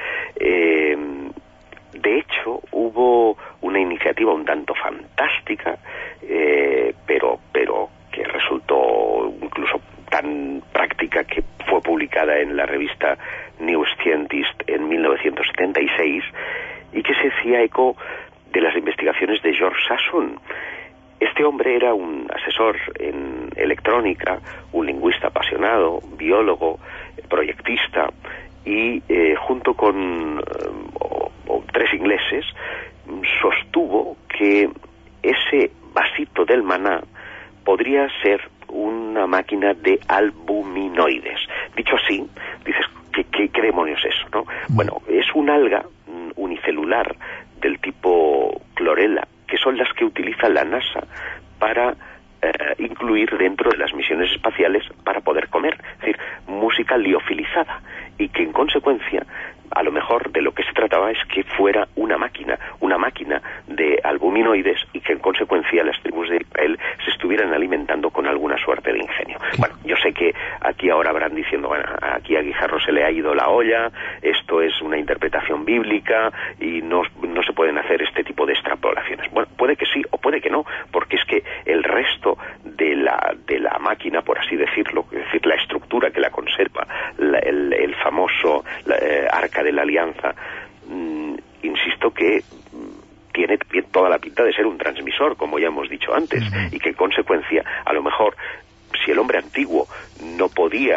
Speaker 4: De hecho, hubo una iniciativa un tanto fantástica, pero que resultó incluso tan práctica que fue publicada en la revista New Scientist en 1976 y que se hacía eco de las investigaciones de George Sassoon. Este hombre era un asesor en electrónica, un lingüista apasionado, biólogo, proyectista, y junto con 3 ingleses sostuvo que ese vasito del maná podría ser una máquina de albuminoides. Dicho así, dices, ¿qué demonios es eso, no? Bueno, es un alga unicelular del tipo clorela, que son las que utiliza la NASA para incluir dentro de las misiones espaciales para poder comer, es decir, música liofilizada, y que en consecuencia, a lo mejor de lo que se trataba es que fuera una máquina de albuminoides, y que en consecuencia las tribus de Israel se estuvieran alimentando con alguna suerte de ingenio. Bueno, yo sé que aquí ahora habrán diciendo, bueno, aquí a Guijarro se le ha ido la olla, esto es una interpretación bíblica y no se pueden hacer este tipo de extrapolaciones. Bueno, puede que sí o puede que no, porque es que el resto de la máquina, por así decirlo, es decir, la estructura que la conserva, el famoso Arca de la Alianza, insisto que tiene toda la pinta de ser un transmisor, como ya hemos dicho antes, y que en consecuencia, a lo mejor, si el hombre antiguo no podía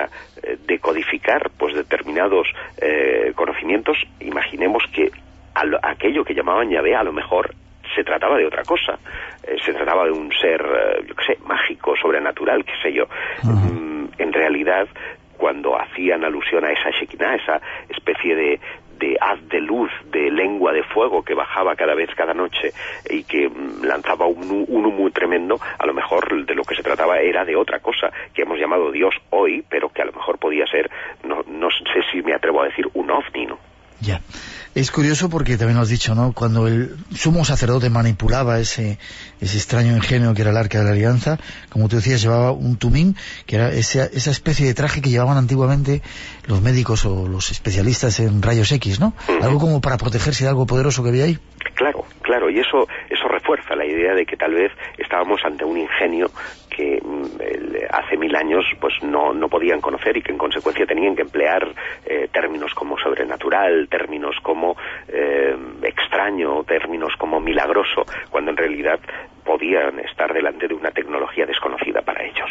Speaker 4: decodificar pues determinados conocimientos. Imaginemos que aquello que llamaban Yahvé a lo mejor se trataba de otra cosa, se trataba de un ser, yo qué sé, mágico, sobrenatural, qué sé yo. En realidad, cuando hacían alusión a esa Shekinah, esa especie de haz de luz, de lengua de fuego que bajaba cada noche y que lanzaba un humo tremendo, a lo mejor de lo que se trataba era de otra cosa que hemos llamado Dios hoy, pero que a lo mejor podía ser, no sé si me atrevo a decir, un ovni, ¿no?
Speaker 2: Ya. Es curioso porque también lo has dicho, ¿no? Cuando el sumo sacerdote manipulaba ese extraño ingenio que era el Arca de la Alianza, como tú decías, llevaba un tumín, que era esa especie de traje que llevaban antiguamente los médicos o los especialistas en rayos X, ¿no? Algo como para protegerse de algo poderoso que había ahí. Claro,
Speaker 4: y eso refuerza la idea de que tal vez estábamos ante un ingenio que hace 1000 años pues no podían conocer y que en consecuencia tenían que emplear términos como sobrenatural, términos como extraño, términos como milagroso, cuando en realidad podían estar delante de una tecnología desconocida para ellos.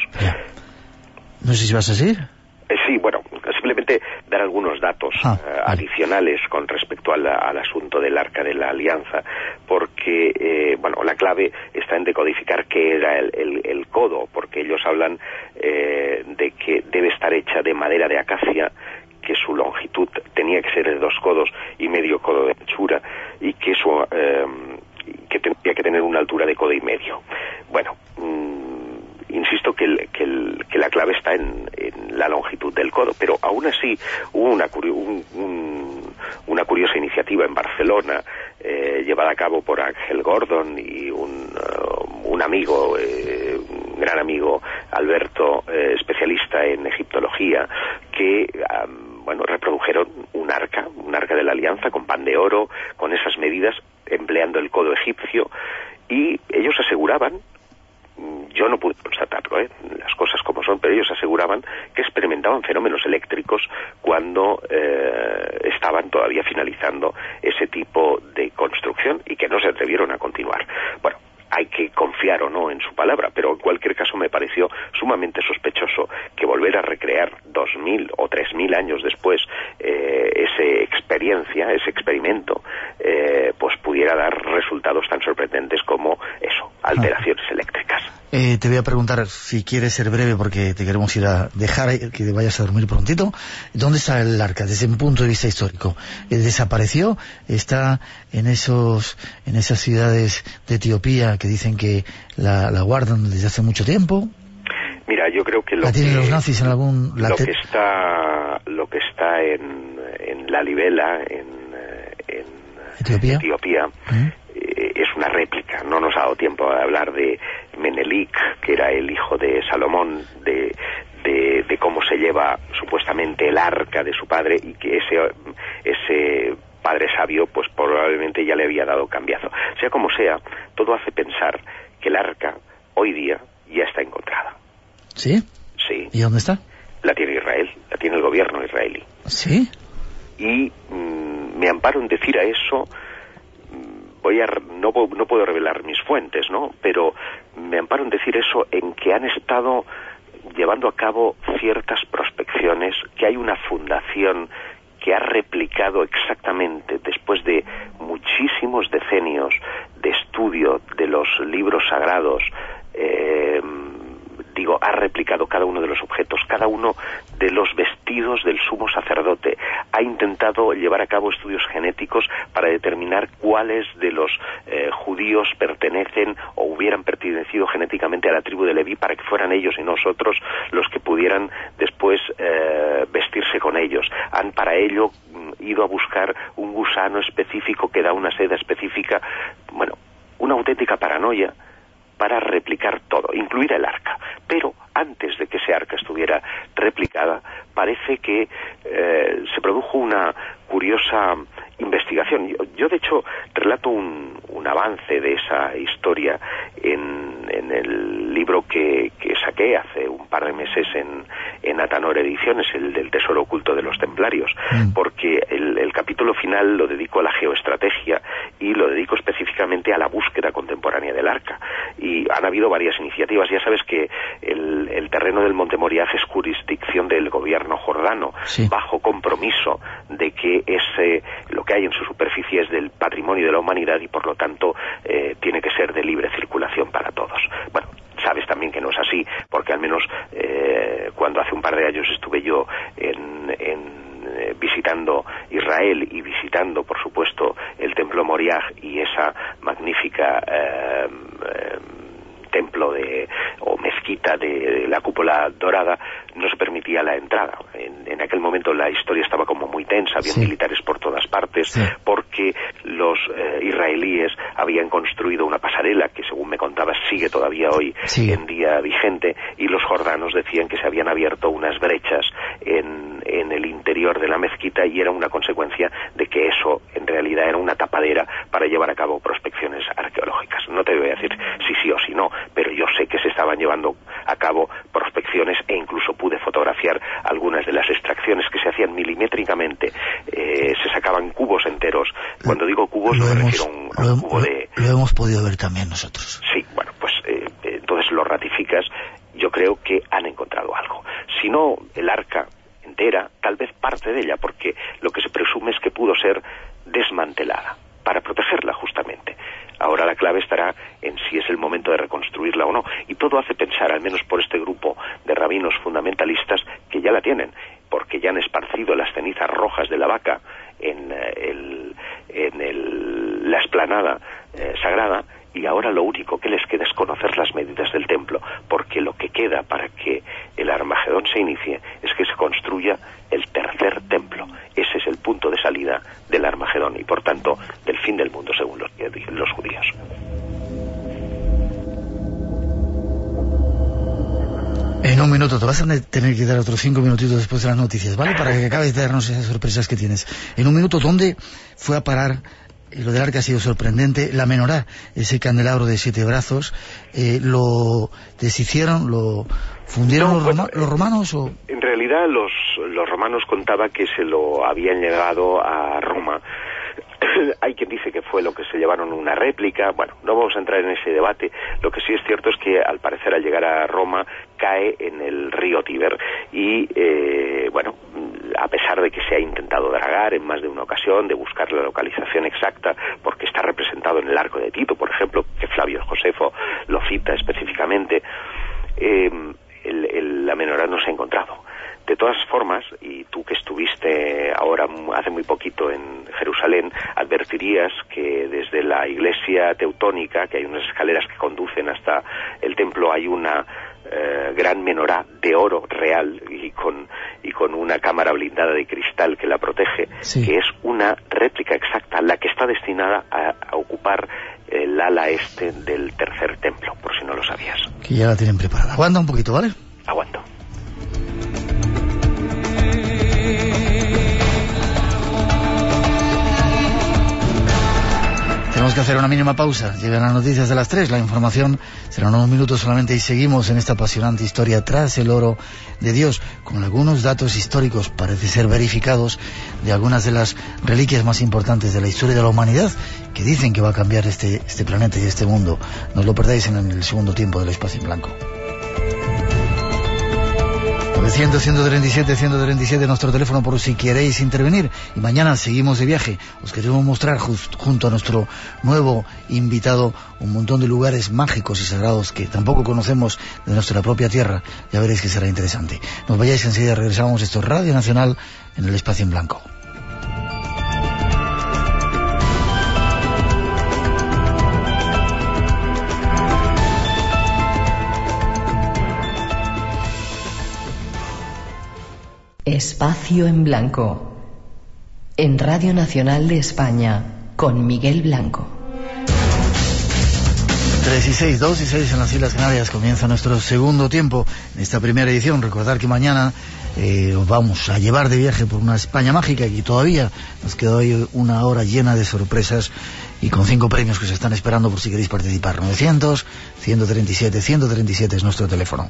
Speaker 2: No sé si vas a seguir.
Speaker 4: Sí, bueno, simplemente dar algunos datos adicionales con respecto al asunto del Arca de la Alianza, porque, la clave está en decodificar qué era el codo, porque ellos hablan de que debe estar hecha de madera de acacia, que su longitud tenía que ser de 2 codos y medio codo de anchura, y que que tendría que tener una altura de codo y medio. Bueno, insisto que la clave está en la longitud del codo, pero aún así hubo una curiosa iniciativa en Barcelona, llevada a cabo por Ángel Gordon y un amigo, un gran amigo, Alberto, especialista en egiptología, que reprodujeron un arca de la Alianza con pan de oro, con esas medidas, empleando el codo egipcio, y ellos aseguraban, yo no pude constatarlo, las cosas como son, pero ellos aseguraban que experimentaban fenómenos eléctricos cuando estaban todavía finalizando ese tipo de construcción y que no se atrevieron a continuar. Bueno, hay que confiar o no en su palabra, pero en cualquier caso me pareció sumamente sospechoso que volver a recrear 2000 o 3000 años después esa experiencia, ese experimento, pues pudiera dar resultados tan sorprendentes como eso, alteraciones eléctricas.
Speaker 2: Te voy a preguntar, si quieres ser breve, porque te queremos ir a dejar que te vayas a dormir prontito. ¿Dónde está el arca desde un punto de vista histórico? ¿Desapareció? ¿Está en esas ciudades de Etiopía que dicen que la guardan desde hace mucho tiempo?
Speaker 4: Mira, yo creo que
Speaker 2: ¿La tienen los nazis en algún...?
Speaker 4: Lo que está en la Libela, en Etiopía, es una réplica. No nos ha dado tiempo a hablar de Menelik, que era el hijo de Salomón, de cómo se lleva supuestamente el arca de su padre, y que ese padre sabio pues probablemente ya le había dado cambiazo. Sea como sea, todo hace pensar que el arca hoy día ya está encontrada.
Speaker 2: ¿Sí?
Speaker 4: Sí.
Speaker 2: ¿Y dónde está?
Speaker 4: La tiene Israel, la tiene el gobierno israelí.
Speaker 2: ¿Sí?
Speaker 4: Y me amparo en decir a eso, no puedo revelar mis fuentes, ¿no? Pero me amparo en decir eso en que han estado llevando a cabo ciertas prospecciones, que hay una fundación que ha replicado exactamente, después de muchísimos decenios de estudio de los libros sagrados, ha replicado cada uno de los objetos, cada uno de los vestidos del sumo sacerdote. Ha intentado llevar a cabo estudios genéticos para determinar cuáles de los judíos pertenecen o hubieran pertenecido genéticamente a la tribu de Leví, para que fueran ellos y nosotros los que pudieran después vestirse con ellos. Han para ello ido a buscar un gusano específico que da una seda específica. Bueno, una auténtica paranoia para replicar todo, incluir el arca. Pero antes de que ese arca estuviera replicada, parece que se produjo una curiosa investigación. Yo de hecho relato un avance de esa historia en el libro que saqué hace un par de meses en Atanor Ediciones, el del tesoro oculto de los templarios, porque el capítulo final lo dedico a la geoestrategia y lo dedico específicamente a la búsqueda contemporánea del arca. Y han habido varias iniciativas. Ya sabes que el terreno del Monte Moriah es jurisdicción del gobierno bajo compromiso de que lo que hay en su superficie es del patrimonio de la humanidad y por lo tanto tiene que ser de libre circulación para todos. Bueno, sabes también que no es así, porque al menos cuando hace un par de años estuve yo visitando Israel y visitando, por supuesto, el templo Moriah y esa magnífica templo o mezquita de la cúpula dorada, no se permitía la entrada. En aquel momento la historia estaba como muy tensa, había militares por todas partes, porque los israelíes habían construido una pasarela que, según me contabas, sigue todavía hoy en día vigente, y los jordanos decían que se habían abierto unas brechas en el interior de la mezquita, y era una consecuencia de que eso en realidad era una tapadera para llevar a cabo prospecciones arqueológicas. No te voy a decir si sí o si no, pero yo sé que se estaban llevando a cabo prospecciones e incluso pude fotografiar algunas de las extracciones que se hacían milimétricamente. Se sacaban cubos enteros. Cuando digo cubos no me refiero a un cubo de...
Speaker 2: Lo hemos podido ver también nosotros.
Speaker 4: Sí, bueno, pues entonces lo ratificas. Yo creo que han encontrado algo. Si no el arca entera, tal vez parte de ella, porque lo que se presume es que pudo ser desmantelada para protegerla justamente. Ahora la clave estará en si es el momento de reconstruirla o no, y todo hace pensar, al menos por este grupo de rabinos fundamentalistas, que ya la tienen, porque ya han esparcido las cenizas rojas de la vaca en la explanada sagrada, y ahora lo único que les queda es conocer las medidas del templo, porque lo que queda para que el Armagedón se inicie es que se construya el tercer templo. Ese es el punto de salida del Armagedón y, por tanto, del fin del mundo, según los judíos.
Speaker 2: En un minuto, te vas a tener que dar otros 5 minutitos después de las noticias, ¿vale? Para que acabes de darnos esas sorpresas que tienes. En un minuto, ¿dónde fue a parar? Lo del arca ha sido sorprendente. La menorá, ese candelabro de 7 brazos, ¿lo deshicieron, lo fundieron los romanos? ¿O?
Speaker 4: En realidad los romanos contaban que se lo habían llevado a Roma. Hay quien dice que fue lo que se llevaron una réplica. Bueno, no vamos a entrar en ese debate. Lo que sí es cierto es que al parecer al llegar a Roma cae en el río Tíber y bueno, a pesar de que se ha intentado dragar en más de una ocasión, de buscar la localización exacta, porque está representado en el arco de Tito, por ejemplo, que Flavio Josefo lo cita específicamente, la menorá no se ha encontrado. De todas formas, y tú que estuviste ahora hace muy poquito en Jerusalén, advertirías que desde la iglesia teutónica, que hay unas escaleras que conducen hasta el templo, hay una gran menorá de oro real y con una cámara blindada de cristal que la protege, que es una réplica exacta, la que está destinada a ocupar el ala este del tercer templo, por si no lo sabías.
Speaker 2: Que ya la tienen preparada. Aguanta un poquito, ¿vale?
Speaker 4: Aguanto.
Speaker 2: Tenemos que hacer una mínima pausa. Llegan las noticias de las 3, la información serán unos minutos solamente y seguimos en esta apasionante historia tras el oro de Dios, con algunos datos históricos, parece ser verificados, de algunas de las reliquias más importantes de la historia de la humanidad, que dicen que va a cambiar este planeta y este mundo. No os lo perdáis en el segundo tiempo del Espacio en Blanco. 137 nuestro teléfono por si queréis intervenir. Y mañana seguimos de viaje. Os queremos mostrar junto a nuestro nuevo invitado un montón de lugares mágicos y sagrados que tampoco conocemos de nuestra propia tierra. Ya veréis que será interesante. Nos vayáis enseguida, regresamos. Esto es Radio Nacional en el Espacio en Blanco.
Speaker 3: Espacio en Blanco, en Radio Nacional de España, con Miguel Blanco.
Speaker 2: 3 y 6, 2 y 6 en las Islas Canarias. Comienza nuestro segundo tiempo en esta primera edición. Recordar que mañana os vamos a llevar de viaje por una España mágica y todavía nos queda hoy una hora llena de sorpresas y con 5 premios que os están esperando por si queréis participar. 900-137-137 es nuestro teléfono.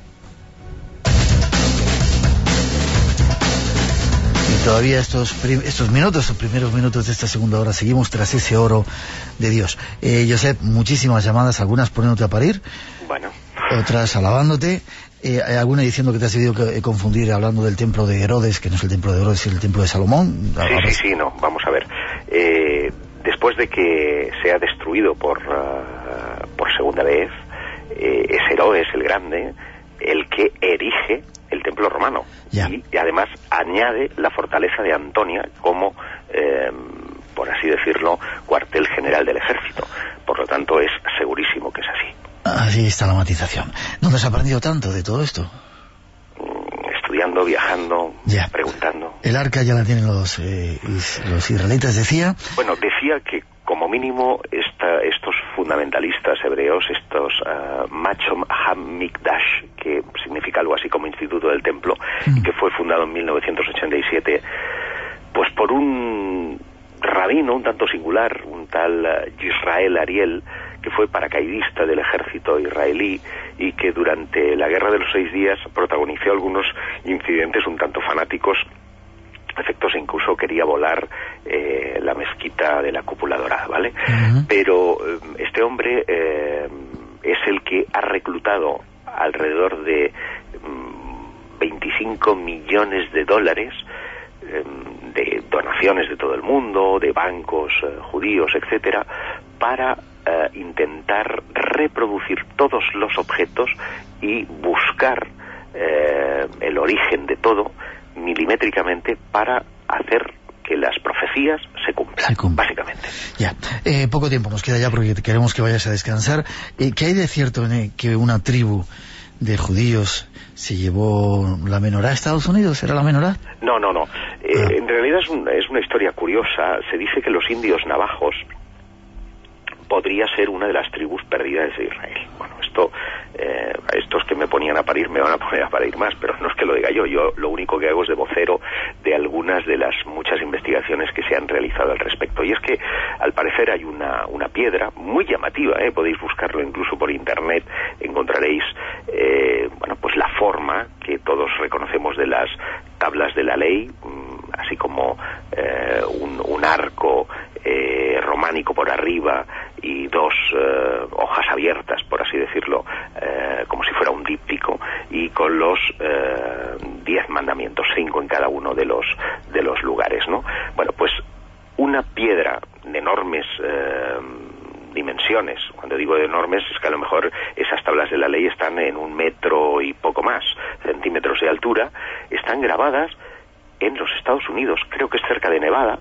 Speaker 2: Todavía estos minutos, los primeros minutos de esta segunda hora, seguimos tras ese oro de Dios. Josep, muchísimas llamadas, algunas poniéndote a parir,
Speaker 4: bueno,
Speaker 2: otras alabándote. alguna diciendo que te has debido confundir hablando del templo de Herodes, que no es el templo de Herodes, es el templo de Salomón.
Speaker 4: Sí, no, vamos a ver. Después de que sea destruido por segunda vez, es Herodes el Grande el que erige el templo romano. Y además añade la fortaleza de Antonia como, por así decirlo, cuartel general del ejército. Por lo tanto, es segurísimo que es así.
Speaker 2: Así está la matización. ¿Dónde has aprendido tanto de todo esto?
Speaker 4: Estudiando, viajando, preguntando.
Speaker 2: El arca ya la tienen los israelitas, decía.
Speaker 4: Bueno, decía que como mínimo estos fundamentalistas hebreos, estos Machom HaMikdash, que significa algo así como Instituto del Templo, que fue fundado en 1987, pues por un rabino un tanto singular, un tal Yisrael Ariel, que fue paracaidista del ejército israelí y que durante la Guerra de los 6 días protagonizó algunos incidentes un tanto fanáticos, efectos, incluso quería volar la mezquita de la Cúpula Dorada, ¿vale? Pero este hombre es el que ha reclutado alrededor de 25 millones de dólares de donaciones de todo el mundo, de bancos judíos, etcétera, para intentar reproducir todos los objetos y buscar el origen de todo milimétricamente para hacer que las profecías se cumplan, básicamente.
Speaker 2: Ya, poco tiempo nos queda ya porque queremos que vayas a descansar. ¿Qué hay de cierto en que una tribu de judíos se llevó la menorá a Estados Unidos? ¿Era la menorá?
Speaker 4: No. En realidad es una historia curiosa. Se dice que los indios navajos podría ser una de las tribus perdidas de Israel. Bueno, estos que me ponían a parir me van a poner a parir más, pero no es que lo diga yo lo único que hago es de vocero de algunas de las muchas investigaciones que se han realizado al respecto. Y es que al parecer hay una piedra muy llamativa, podéis buscarlo incluso por internet, encontraréis pues la forma que todos reconocemos de las tablas de la ley, así como un arco románico por arriba y 2 hojas abiertas, por así decirlo, como si fuera un díptico, y con los 10 mandamientos, 5 en cada uno de los lugares, ¿no? Bueno, pues una piedra de enormes dimensiones. Cuando digo de enormes es que a lo mejor esas tablas de la ley están en 1 metro y poco más centímetros de altura, están grabadas en los Estados Unidos, creo que es cerca de Nevada,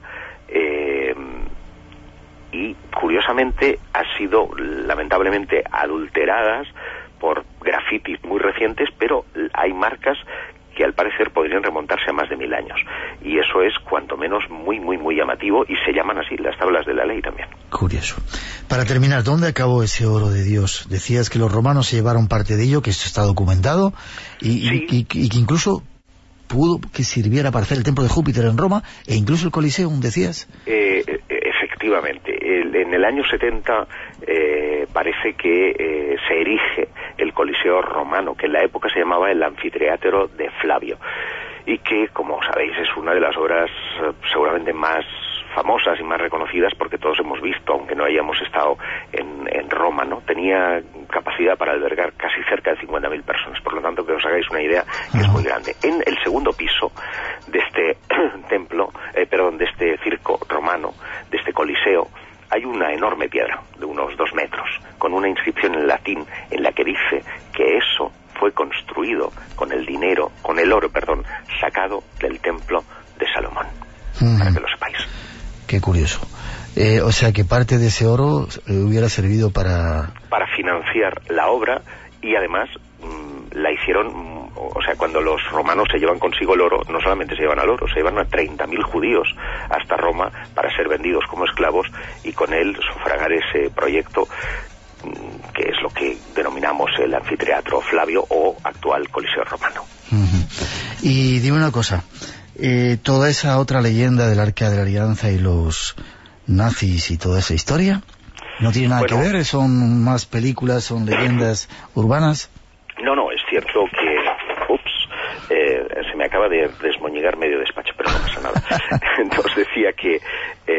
Speaker 4: y curiosamente han sido lamentablemente adulteradas por grafitis muy recientes, pero hay marcas que al parecer podrían remontarse a más de 1000 años, y eso es cuanto menos muy llamativo, y se llaman así las tablas de la ley también.
Speaker 2: Curioso. Para terminar, ¿dónde acabó ese oro de Dios? Decías que los romanos se llevaron parte de ello, que esto está documentado, y que incluso pudo que sirviera para hacer el templo de Júpiter en Roma, e incluso el Coliseum, decías.
Speaker 4: Efectivamente, en el año 70 parece que se erige el Coliseo romano, que en la época se llamaba el Anfiteatro de Flavio, y que, como sabéis, es una de las obras seguramente más famosas y más reconocidas, porque todos hemos visto, aunque no hayamos estado en Roma, ¿no? Tenía capacidad para albergar casi cerca de 50.000 personas, por lo tanto, que os hagáis una idea, que es muy grande. En el segundo piso de este templo, de este circo romano, de este coliseo, hay una enorme piedra de unos 2 metros, con una inscripción en latín en la que dice que eso fue construido con el oro, sacado del templo de Salomón, para que lo sepáis.
Speaker 2: Qué curioso. O sea que parte de ese oro hubiera servido para
Speaker 4: financiar la obra, y además la hicieron, o sea, cuando los romanos se llevan consigo el oro, no solamente se llevan al oro, se llevan a 30.000 judíos hasta Roma para ser vendidos como esclavos, y con él sufragar ese proyecto, que es lo que denominamos el Anfiteatro Flavio o actual Coliseo Romano.
Speaker 2: Y dime una cosa, toda esa otra leyenda del Arca de la Alianza y los nazis y toda esa historia, ¿no tiene nada que ver? ¿Son más películas, son leyendas urbanas?
Speaker 4: No, es cierto que... se me acaba de desmoñigar medio despacho, pero no pasa nada. Entonces decía que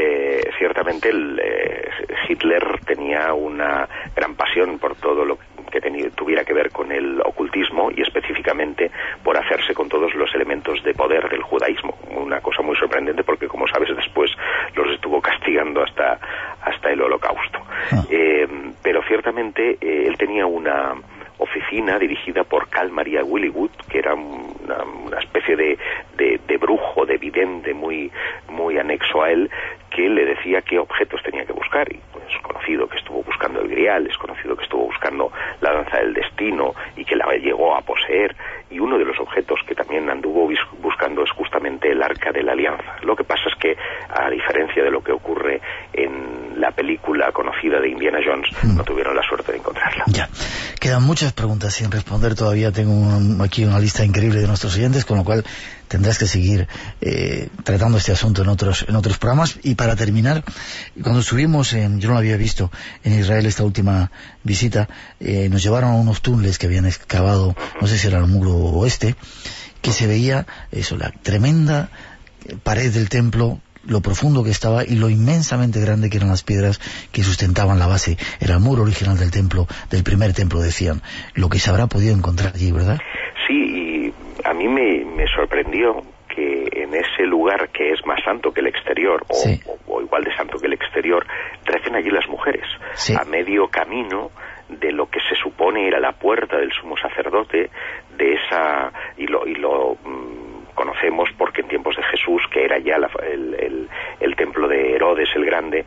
Speaker 4: ciertamente Hitler tenía una gran pasión por todo lo que tuviera que ver con el ocultismo y específicamente por hacerse con todos los elementos de poder del judaísmo. Una cosa muy sorprendente porque, como sabes, después los estuvo castigando hasta el Holocausto. Pero ciertamente él tenía una oficina dirigida por Carl Maria Williwood, que era una especie de brujo, de vidente muy anexo a él, que le decía qué objetos tenía que buscar. Y pues es conocido que estuvo buscando el Grial, es conocido que estuvo buscando la danza del destino y que la llegó a poseer, y uno de los objetos que también anduvo buscando es justamente el Arca de la Alianza. Lo que pasa es que, a diferencia de lo que ocurre en la película conocida de Indiana Jones, no tuvieron la suerte de encontrarla.
Speaker 2: Ya, quedan muchas preguntas sin responder todavía. Tengo aquí una lista increíble de nuestros oyentes, con lo cual tendrás que seguir tratando este asunto en otros programas. Y para terminar, cuando estuvimos yo no lo había visto en Israel esta última visita, nos llevaron a unos túneles que habían excavado, no sé si era el muro oeste, que se veía eso, la tremenda pared del templo, lo profundo que estaba y lo inmensamente grande que eran las piedras que sustentaban la base. Era el muro original del templo, del primer templo, decían. Lo que se habrá podido encontrar allí, ¿verdad?
Speaker 4: Sí, y a mí me sorprendió que en ese lugar que es más santo que el exterior, o igual de santo que el exterior, recen allí las mujeres, a medio camino de lo que se supone era la puerta del sumo sacerdote, de esa, y lo conocemos porque en tiempos de Jesús, que era ya el templo de Herodes el Grande,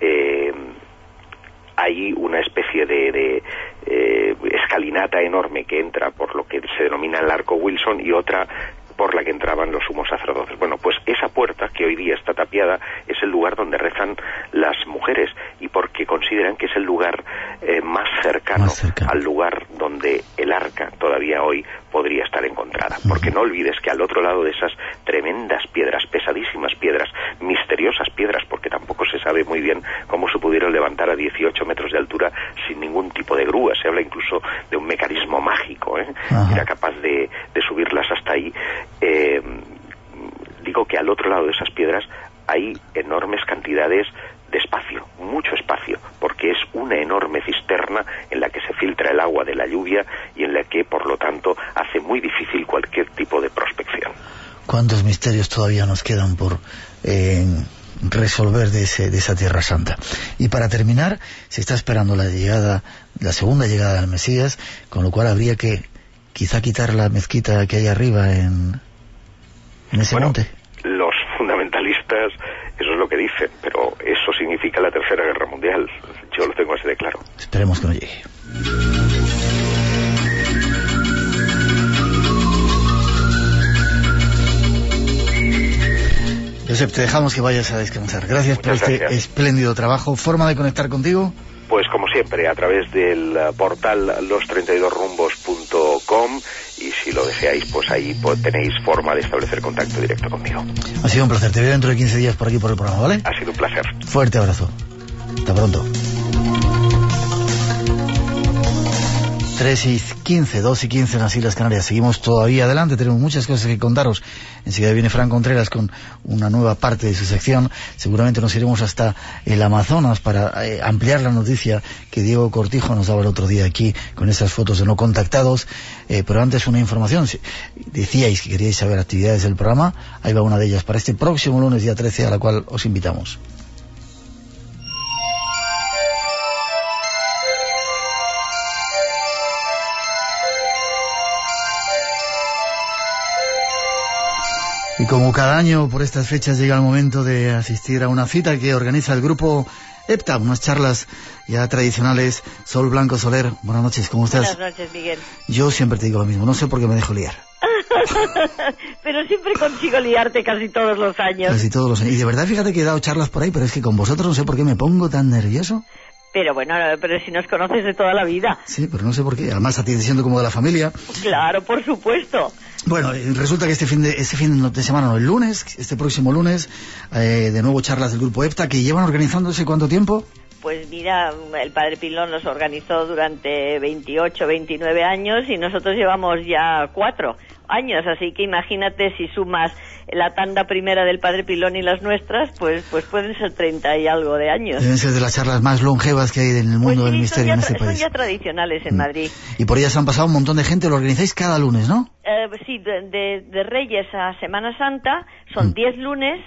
Speaker 4: hay una especie de escalinata enorme que entra por lo que se denomina el Arco Wilson, y otra por la que entraban los sumos sacerdotes. Bueno, pues esa puerta, que hoy día está tapiada, es el lugar donde rezan las mujeres, y porque consideran que es el lugar más cercano al lugar donde el arca todavía hoy podría estar encontrada. Porque no olvides que al otro lado de esas tremendas piedras, pesadísimas piedras, misteriosas piedras, porque tampoco se sabe muy bien cómo se pudieron levantar a 18 metros de altura sin ningún tipo de grúa. Se habla incluso de un mecanismo mágico, era capaz de subirlas hasta ahí. Digo que al otro lado de esas piedras hay enormes cantidades de espacio, mucho espacio, porque es una enorme cisterna en la que se filtra el agua de la lluvia y en la que, por lo tanto, hace muy difícil cualquier tipo de prospección.
Speaker 2: ¿Cuántos misterios todavía nos quedan por resolver de esa Tierra Santa? Y para terminar, se está esperando la segunda llegada del Mesías, con lo cual habría que quizá quitar la mezquita que hay arriba en ese monte.
Speaker 4: Los fundamentalistas eso es lo que dicen, pero eso significa la Tercera Guerra Mundial. Yo lo tengo así de claro.
Speaker 2: Esperemos que no llegue. Josep, te dejamos que vayas a descansar. Gracias por este espléndido trabajo. ¿Forma de conectar contigo?
Speaker 4: Pues como siempre, a través del portal los32rumbos.com, y si lo deseáis, pues ahí tenéis forma de establecer contacto directo conmigo.
Speaker 2: Ha sido un placer. Te veo dentro de 15 días por aquí por el programa, ¿vale?
Speaker 4: Ha sido un placer.
Speaker 2: Fuerte abrazo. Hasta pronto. 3:15, 2:15 en las Islas Canarias. Seguimos todavía adelante, tenemos muchas cosas que contaros. Enseguida viene Fran Contreras con una nueva parte de su sección. Seguramente nos iremos hasta el Amazonas para ampliar la noticia que Diego Cortijo nos daba el otro día aquí con esas fotos de no contactados. Pero antes una información. Decíais que queríais saber actividades del programa. Ahí va una de ellas para este próximo lunes, día 13, a la cual os invitamos. Y como cada año por estas fechas llega el momento de asistir a una cita que organiza el grupo EPTA, unas charlas ya tradicionales. Sol Blanco Soler, buenas noches, ¿cómo estás?
Speaker 9: Buenas noches, Miguel.
Speaker 2: Yo siempre te digo lo mismo, no sé por qué me dejo liar.
Speaker 9: Pero siempre consigo liarte casi todos los años.
Speaker 2: Casi todos los años. Y de verdad, fíjate que he dado charlas por ahí, pero es que con vosotros no sé por qué me pongo tan nervioso.
Speaker 9: Pero bueno, pero si nos conoces de toda la vida.
Speaker 2: Sí, pero no sé por qué. Además, a ti siendo como de la familia.
Speaker 9: Claro, por supuesto.
Speaker 2: Bueno, resulta que este fin de semana, no, el lunes, este próximo lunes, de nuevo charlas del grupo EPTA, que llevan organizándose ¿cuánto tiempo?
Speaker 9: Pues mira, el Padre Pilón los organizó durante 28, 29 años y nosotros llevamos ya 4 años, así que imagínate si sumas la tanda primera del Padre Pilón y las nuestras, pues pueden ser 30 y algo de años.
Speaker 2: Deben ser de las charlas más longevas que hay en el mundo del misterio en este país.
Speaker 9: Son ya tradicionales en Madrid.
Speaker 2: Y por ellas han pasado un montón de gente, lo organizáis cada lunes, ¿no?
Speaker 9: Sí, de Reyes a Semana Santa son 10 lunes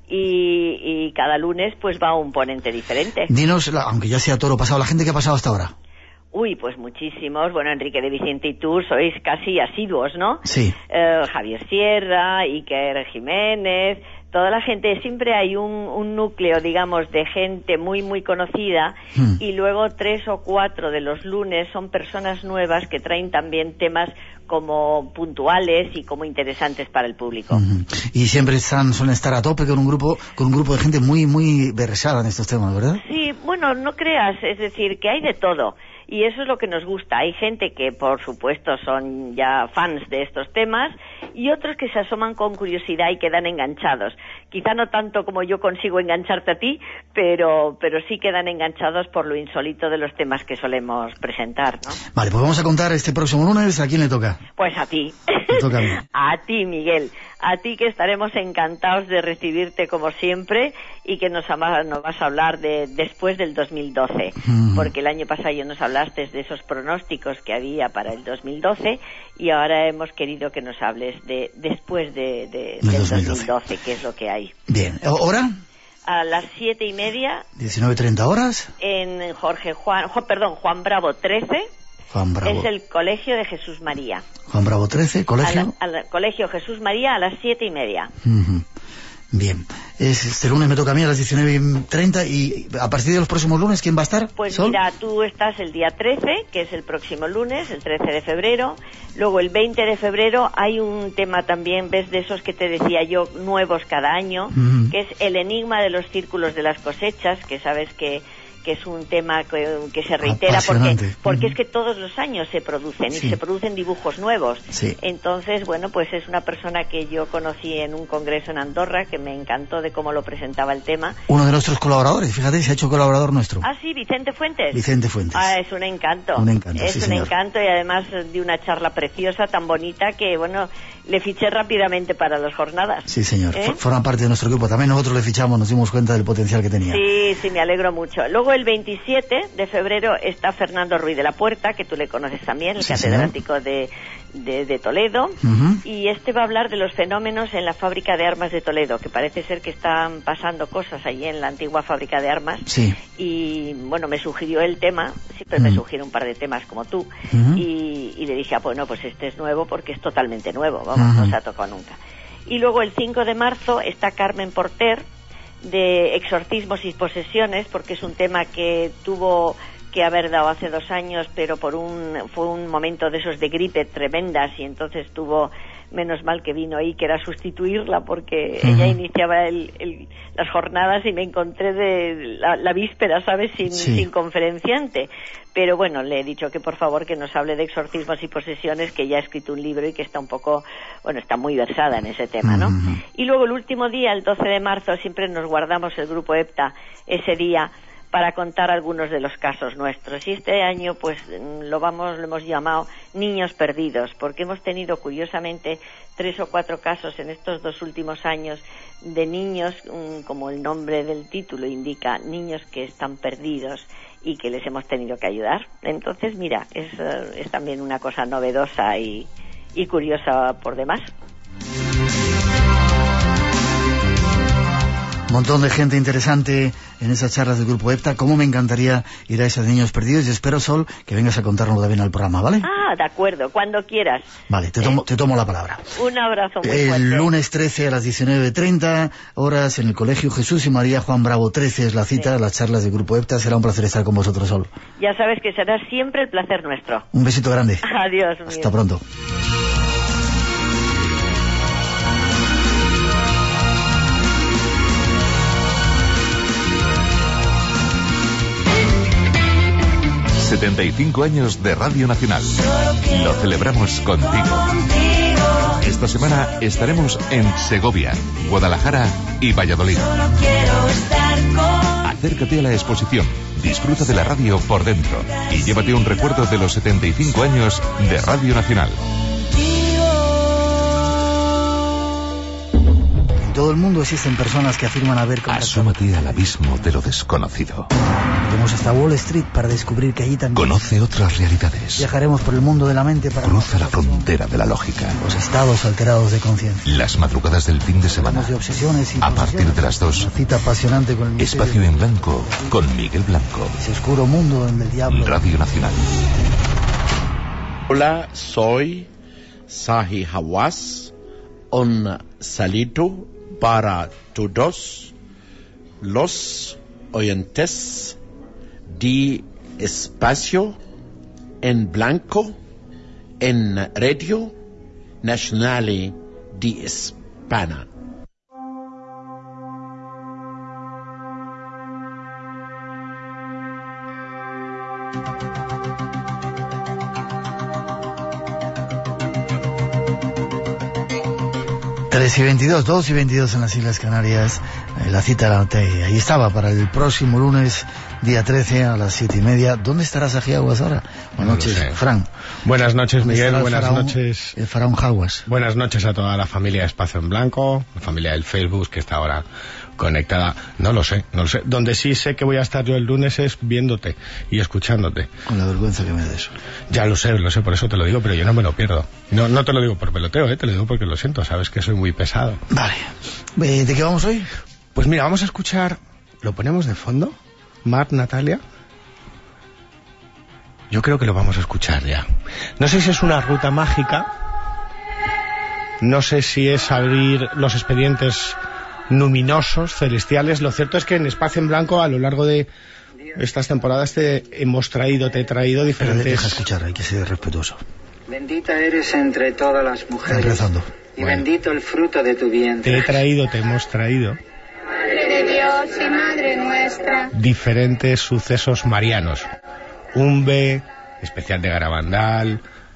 Speaker 9: y cada lunes pues va un ponente diferente.
Speaker 2: Dinos, aunque ya sea toro pasado, la gente que ha pasado hasta ahora.
Speaker 9: Uy, pues muchísimos. Bueno, Enrique de Vicente y tú sois casi asiduos, ¿no?
Speaker 2: Sí.
Speaker 9: Javier Sierra, Iker Jiménez, toda la gente. Siempre hay un núcleo, digamos, de gente muy, muy conocida y luego 3 o 4 de los lunes son personas nuevas que traen también temas como puntuales y como interesantes para el público.
Speaker 2: Y siempre suelen estar a tope con un grupo de gente muy, muy versada en estos temas, ¿verdad?
Speaker 9: Sí, bueno, no creas, es decir, que hay de todo. Y eso es lo que nos gusta. Hay gente que, por supuesto, son ya fans de estos temas y otros que se asoman con curiosidad y quedan enganchados. Quizá no tanto como yo consigo engancharte a ti, pero sí quedan enganchados por lo insólito de los temas que solemos presentar, ¿no?
Speaker 2: Vale, pues vamos a contar este próximo lunes. ¿A quién le toca?
Speaker 9: Pues a ti.
Speaker 2: Me toca a mí.
Speaker 9: A ti, Miguel. A ti, que estaremos encantados de recibirte como siempre y que nos vas a hablar de después del 2012, porque el año pasado ya nos hablaste de esos pronósticos que había para el 2012 y ahora hemos querido que nos hables de después del 2012, que es lo que hay.
Speaker 2: Bien, ¿hora?
Speaker 9: A las 7:30.
Speaker 2: 19:30 horas.
Speaker 9: En Juan Bravo 13.
Speaker 2: Juan Bravo.
Speaker 9: Es el Colegio de Jesús María.
Speaker 2: Juan Bravo 13, colegio.
Speaker 9: Al Colegio Jesús María a las 7:30.
Speaker 2: Bien, este lunes me toca a mí a las 19:30 y a partir de los próximos lunes, ¿quién va a estar?
Speaker 9: Pues
Speaker 2: ¿Sol?
Speaker 9: Mira, tú estás el día 13, que es el próximo lunes, el 13 de febrero. Luego el 20 de febrero hay un tema también, ves, de esos que te decía yo, nuevos cada año, que es el enigma de los círculos de las cosechas, que sabes que es un tema que se reitera porque es que todos los años se producen y se producen dibujos nuevos. Entonces, bueno, pues es una persona que yo conocí en un congreso en Andorra que me encantó de cómo lo presentaba el tema.
Speaker 2: Uno de nuestros colaboradores, fíjate, se ha hecho colaborador nuestro.
Speaker 9: Ah, sí, Vicente Fuentes.
Speaker 2: Vicente Fuentes.
Speaker 9: Ah, es un encanto. Es un encanto y además de una charla preciosa, tan bonita que, bueno, le fiché rápidamente para las jornadas.
Speaker 2: Sí, señor. Forma parte de nuestro grupo. También nosotros le fichamos, nos dimos cuenta del potencial que tenía.
Speaker 9: Sí, me alegro mucho. Luego el 27 de febrero está Fernando Ruiz de la Puerta, que tú le conoces también, el catedrático de Toledo, y este va a hablar de los fenómenos en la fábrica de armas de Toledo, que parece ser que están pasando cosas allí en la antigua fábrica de armas. Y bueno, me sugirió el tema, siempre me sugiere un par de temas como tú, y le dije, bueno, pues este es nuevo porque es totalmente nuevo, vamos, no se ha tocado nunca. Y luego el 5 de marzo está Carmen Porter, de exorcismos y posesiones, porque es un tema que tuvo que haber dado hace 2 años, pero fue un momento de esos de gripe tremendas y entonces menos mal que vino ahí, que era sustituirla, porque ella iniciaba las jornadas y me encontré de la víspera, ¿sabes?, sin conferenciante. Pero bueno, le he dicho que por favor que nos hable de exorcismos y posesiones, que ya ha escrito un libro y que está está muy versada en ese tema, ¿no? Y luego el último día, el 12 de marzo, siempre nos guardamos el grupo EPTA ese día para contar algunos de los casos nuestros. Y este año, pues, lo hemos llamado Niños Perdidos, porque hemos tenido, curiosamente, 3 o 4 casos en estos 2 últimos años de niños, como el nombre del título indica, niños que están perdidos y que les hemos tenido que ayudar. Entonces, mira, es también una cosa novedosa y curiosa por demás.
Speaker 2: Un montón de gente interesante en esas charlas del Grupo EPTA. Cómo me encantaría ir a esos Niños Perdidos, y espero, Sol, que vengas a contárnoslo también al programa, ¿vale?
Speaker 9: Ah, de acuerdo, cuando quieras.
Speaker 2: Vale, te tomo la palabra.
Speaker 9: Un abrazo muy fuerte.
Speaker 2: El lunes 13 a las 19:30 horas en el Colegio Jesús y María, Juan Bravo 13 es la cita, las charlas del Grupo EPTA. Será un placer estar con vosotros, Sol.
Speaker 9: Ya sabes que será siempre el placer nuestro.
Speaker 2: Un besito grande.
Speaker 9: Adiós.
Speaker 2: Hasta pronto.
Speaker 6: ...75 años de Radio Nacional. Lo celebramos contigo. Esta semana estaremos en Segovia, Guadalajara y Valladolid. Aquí Acércate a la exposición, disfruta de la radio por dentro y llévate un recuerdo de los 75 años de Radio Nacional.
Speaker 2: En todo el mundo existen personas que afirman haber contactado.
Speaker 6: Asómate al abismo de lo desconocido.
Speaker 2: Iremos hasta Wall Street para descubrir que allí también...
Speaker 6: Conoce otras realidades.
Speaker 2: Viajaremos por el mundo de la mente para...
Speaker 6: Cruza la frontera de la lógica.
Speaker 2: Los estados alterados de conciencia.
Speaker 6: Las madrugadas del fin de semana.
Speaker 2: De obsesiones y
Speaker 6: a partir de las 2.
Speaker 2: Una cita apasionante con el
Speaker 6: Espacio en Blanco con Miguel Blanco.
Speaker 2: Ese oscuro mundo donde el diablo...
Speaker 6: Radio Nacional.
Speaker 10: Hola, soy Sahi Hawass. Un saludo para todos los oyentes de Espacio en Blanco en Radio Nacional de España.
Speaker 2: Y 22, 2 y 22 en las Islas Canarias. La cita ahí estaba para el próximo lunes, día 13 a las 7:30. ¿Dónde estarás, Sahi Hawass, ahora? Buenas noches, Fran.
Speaker 11: Buenas noches, Miguel. Buenas noches.
Speaker 2: El faraón Hawass.
Speaker 11: Buenas noches a toda la familia de Espacio en Blanco, la familia del Facebook que está ahora conectada. No lo sé. Donde sí sé que voy a estar yo el lunes es viéndote y escuchándote.
Speaker 2: Con la vergüenza que me da eso.
Speaker 11: Ya lo sé, por eso te lo digo, pero yo no me lo pierdo. No te lo digo por peloteo, te lo digo porque lo siento, sabes que soy muy pesado.
Speaker 2: Vale. ¿De qué vamos hoy?
Speaker 11: Pues mira, vamos a escuchar... ¿Lo ponemos de fondo? Mar, Natalia. Yo creo que lo vamos a escuchar ya. No sé si es una ruta mágica. No sé si es abrir los expedientes luminosos, celestiales. Lo cierto es que en Espacio en Blanco, a lo largo de estas temporadas, te he traído diferentes...
Speaker 2: Deja escuchar, hay que ser respetuoso.
Speaker 12: Bendita eres entre todas las mujeres.
Speaker 2: Rezando.
Speaker 12: Y bendito el fruto de tu vientre.
Speaker 11: Te hemos traído...
Speaker 13: Madre de Dios y Madre nuestra.
Speaker 11: Diferentes sucesos marianos. Umbe, especial de Garabandal,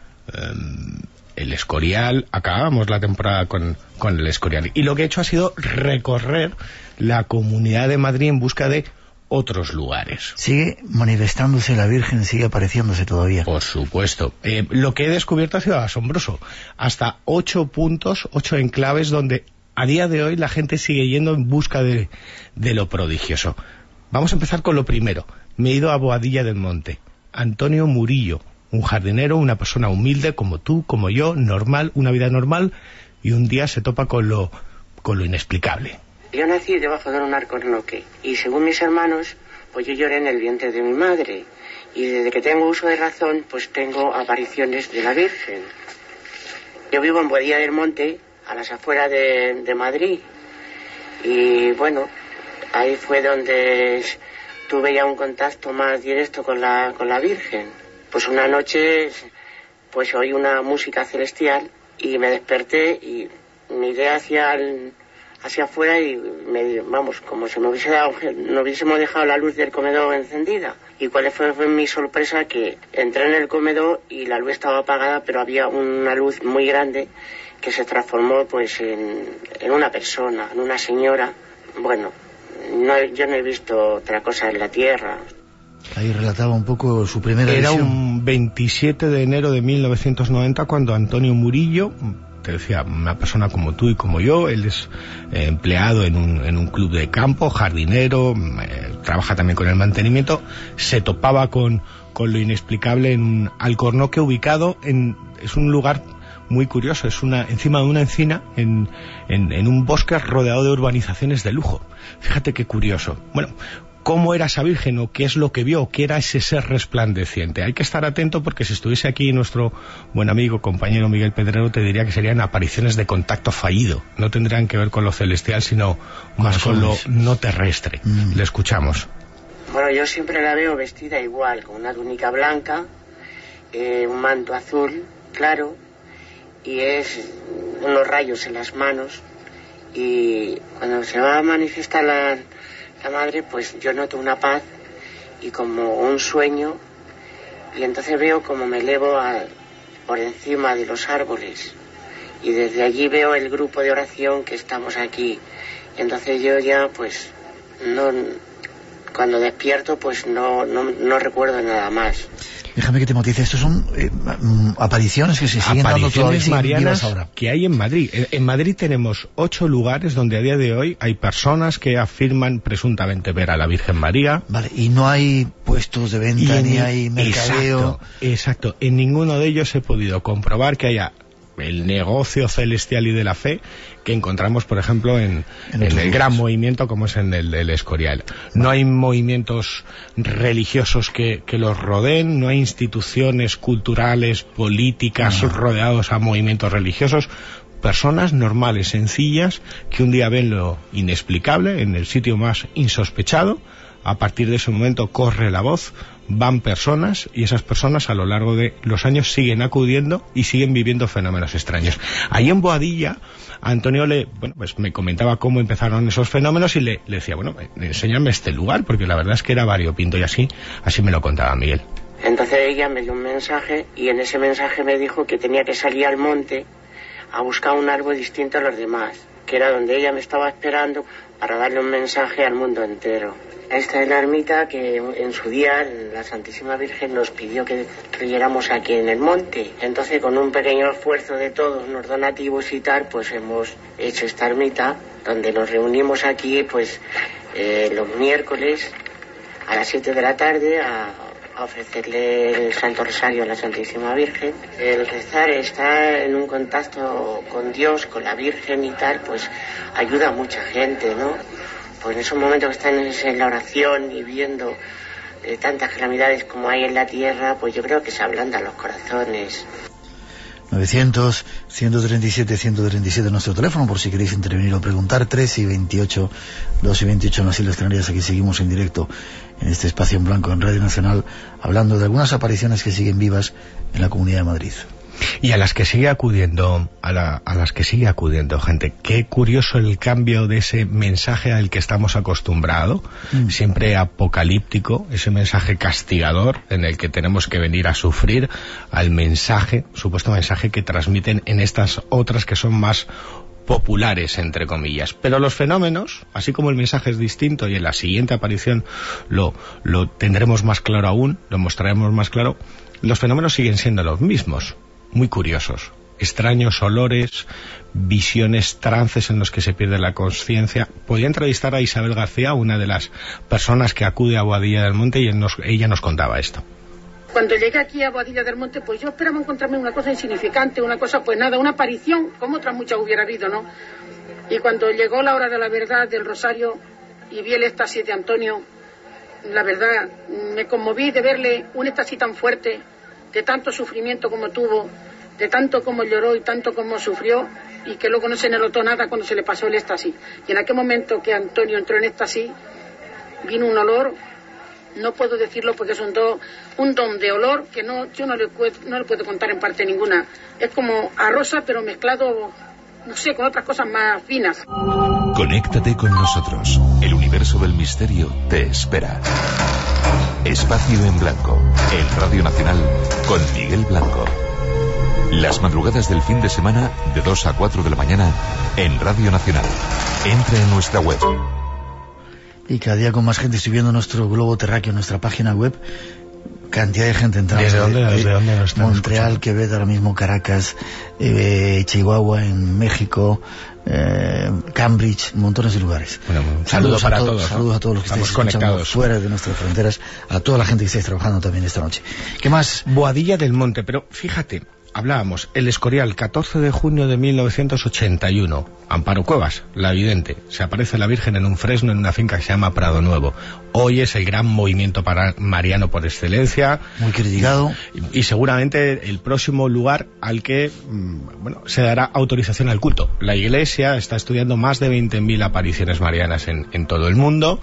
Speaker 11: el Escorial. Acabamos la temporada con el Escorial. Y lo que he hecho ha sido recorrer la Comunidad de Madrid en busca de otros lugares.
Speaker 2: Sigue manifestándose la Virgen, sigue apareciéndose todavía.
Speaker 11: Por supuesto. Lo que he descubierto ha sido asombroso. Hasta 8 puntos, 8 enclaves donde a día de hoy la gente sigue yendo en busca de lo prodigioso. Vamos a empezar con lo primero. Me he ido a Boadilla del Monte. Antonio Murillo, un jardinero, una persona humilde como tú, como yo, normal, una vida normal, y un día se topa con lo inexplicable.
Speaker 12: Yo nací debajo de un alcornoque y según mis hermanos, pues yo lloré en el vientre de mi madre. Y desde que tengo uso de razón, pues tengo apariciones de la Virgen. Yo vivo en Boadilla del Monte, a las afueras de Madrid. Y bueno, ahí fue donde tuve ya un contacto más directo con la Virgen. Pues una noche, pues oí una música celestial y me desperté y miré hacia afuera y como si no hubiésemos dejado la luz del comedor encendida. Y cuál fue mi sorpresa, que entré en el comedor y la luz estaba apagada, pero había una luz muy grande que se transformó pues en una persona, en una señora. Bueno, yo no he visto otra cosa en la tierra.
Speaker 2: Ahí relataba un poco su primera
Speaker 11: visión. Era
Speaker 2: un
Speaker 11: 27 de enero de 1990 cuando Antonio Murillo, te decía, una persona como tú y como yo, él es empleado en un club de campo, jardinero, trabaja también con el mantenimiento, se topaba con lo inexplicable en un alcornoque ubicado es un lugar muy curioso, es encima de una encina en un bosque rodeado de urbanizaciones de lujo. Fíjate qué curioso. Bueno, ¿cómo era esa Virgen o qué es lo que vio? ¿Qué era ese ser resplandeciente? Hay que estar atento porque si estuviese aquí nuestro buen amigo, compañero Miguel Pedrero, te diría que serían apariciones de contacto fallido. No tendrían que ver con lo celestial, sino más con lo no terrestre. Le escuchamos.
Speaker 12: Bueno, yo siempre la veo vestida igual, con una túnica blanca, un manto azul claro, y es unos rayos en las manos, y cuando se va a manifestar la madre, pues yo noto una paz y como un sueño, y entonces veo como me elevo por encima de los árboles, y desde allí veo el grupo de oración que estamos aquí, y entonces yo ya pues cuando despierto pues no recuerdo nada más.
Speaker 2: Déjame que te motice, estos son apariciones que se siguen dando todavía
Speaker 11: marianas
Speaker 2: ahora.
Speaker 11: Que hay en Madrid. En Madrid tenemos 8 lugares donde a día de hoy hay personas que afirman presuntamente ver a la Virgen María.
Speaker 2: Vale, y no hay puestos de venta, ni hay mercadeo.
Speaker 11: Exacto. En ninguno de ellos he podido comprobar que haya el negocio celestial y de la fe que encontramos, por ejemplo, en el gran movimiento como es en el del Escorial. No hay movimientos religiosos que los rodeen, no hay instituciones culturales, políticas rodeados a movimientos religiosos. Personas normales, sencillas, que un día ven lo inexplicable en el sitio más insospechado. A partir de ese momento corre la voz, van personas y esas personas a lo largo de los años siguen acudiendo y siguen viviendo fenómenos extraños. Ahí en Boadilla, Antonio pues me comentaba cómo empezaron esos fenómenos y le decía, enséñame este lugar, porque la verdad es que era variopinto y así me lo contaba Miguel.
Speaker 12: Entonces ella me dio un mensaje y en ese mensaje me dijo que tenía que salir al monte a buscar un árbol distinto a los demás, que era donde ella me estaba esperando para darle un mensaje al mundo entero. Esta es la ermita que en su día la Santísima Virgen nos pidió que creyéramos aquí en el monte. Entonces, con un pequeño esfuerzo de todos, unos donativos y tal, pues hemos hecho esta ermita donde nos reunimos aquí pues los miércoles a las 7 de la tarde a ofrecerle el Santo Rosario a la Santísima Virgen. El rezar, estar en un contacto con Dios, con la Virgen y tal, pues ayuda a mucha gente, ¿no? Pues en esos momentos que están en la oración y viendo tantas calamidades como hay en la tierra, pues yo creo que se ablandan los corazones.
Speaker 2: 900-137-137 nuestro teléfono, por si queréis intervenir o preguntar. 3 y 28, 2 y 28 en las Islas Canarias. Aquí seguimos en directo en este espacio en blanco en Radio Nacional, hablando de algunas apariciones que siguen vivas en la Comunidad de Madrid.
Speaker 11: Y a las que sigue acudiendo, gente. Qué curioso el cambio de ese mensaje al que estamos acostumbrados, siempre apocalíptico, ese mensaje castigador en el que tenemos que venir a sufrir, al supuesto mensaje que transmiten en estas otras que son más populares, entre comillas. Pero los fenómenos, así como el mensaje es distinto y en la siguiente aparición lo tendremos más claro aún, lo mostraremos más claro, los fenómenos siguen siendo los mismos. Muy curiosos, extraños olores, visiones, trances en los que se pierde la conciencia. Podía entrevistar a Isabel García, una de las personas que acude a Boadilla del Monte, y ella nos contaba esto.
Speaker 14: Cuando llegué aquí a Boadilla del Monte, pues yo esperaba encontrarme una cosa insignificante, una cosa, pues nada, una aparición, como otras muchas hubiera habido, ¿no? Y cuando llegó la hora de la verdad del rosario y vi el éxtasis de Antonio, la verdad, me conmoví de verle un éxtasis tan fuerte, de tanto sufrimiento como tuvo, de tanto como lloró y tanto como sufrió, y que luego no se notó nada cuando se le pasó el éxtasis. Y en aquel momento que Antonio entró en éxtasis, vino un olor, no puedo decirlo porque es un don de olor que yo no le puedo contar en parte ninguna. Es como a rosa, pero mezclado, no sé, con otras cosas más finas.
Speaker 6: Conéctate con nosotros. El universo del misterio te espera. Espacio en Blanco, en Radio Nacional, con Miguel Blanco. Las madrugadas del fin de semana, de 2 a 4 de la mañana, en Radio Nacional. Entra en nuestra web.
Speaker 2: Y cada día con más gente, estoy viendo nuestro globo terráqueo, nuestra página web, cantidad de gente entrando.
Speaker 11: ¿Desde dónde nos están
Speaker 2: Montreal,
Speaker 11: escuchando?
Speaker 2: Quebec, ahora mismo Caracas, Chihuahua en México, Cambridge, montones de lugares.
Speaker 11: Bueno, saludos para todos.
Speaker 2: Saludos a todos los que estáis escuchando
Speaker 11: conectados
Speaker 2: fuera de nuestras fronteras, a toda la gente que estáis trabajando también esta noche. ¿Qué más?
Speaker 11: Boadilla del Monte, pero fíjate, hablábamos, el Escorial, 14 de junio de 1981, Amparo Cuevas, la vidente, se aparece la Virgen en un fresno en una finca que se llama Prado Nuevo. Hoy es el gran movimiento mariano por excelencia.
Speaker 2: Muy criticado.
Speaker 11: Y seguramente el próximo lugar al que se dará autorización al culto. La Iglesia está estudiando más de 20.000 apariciones marianas en todo el mundo.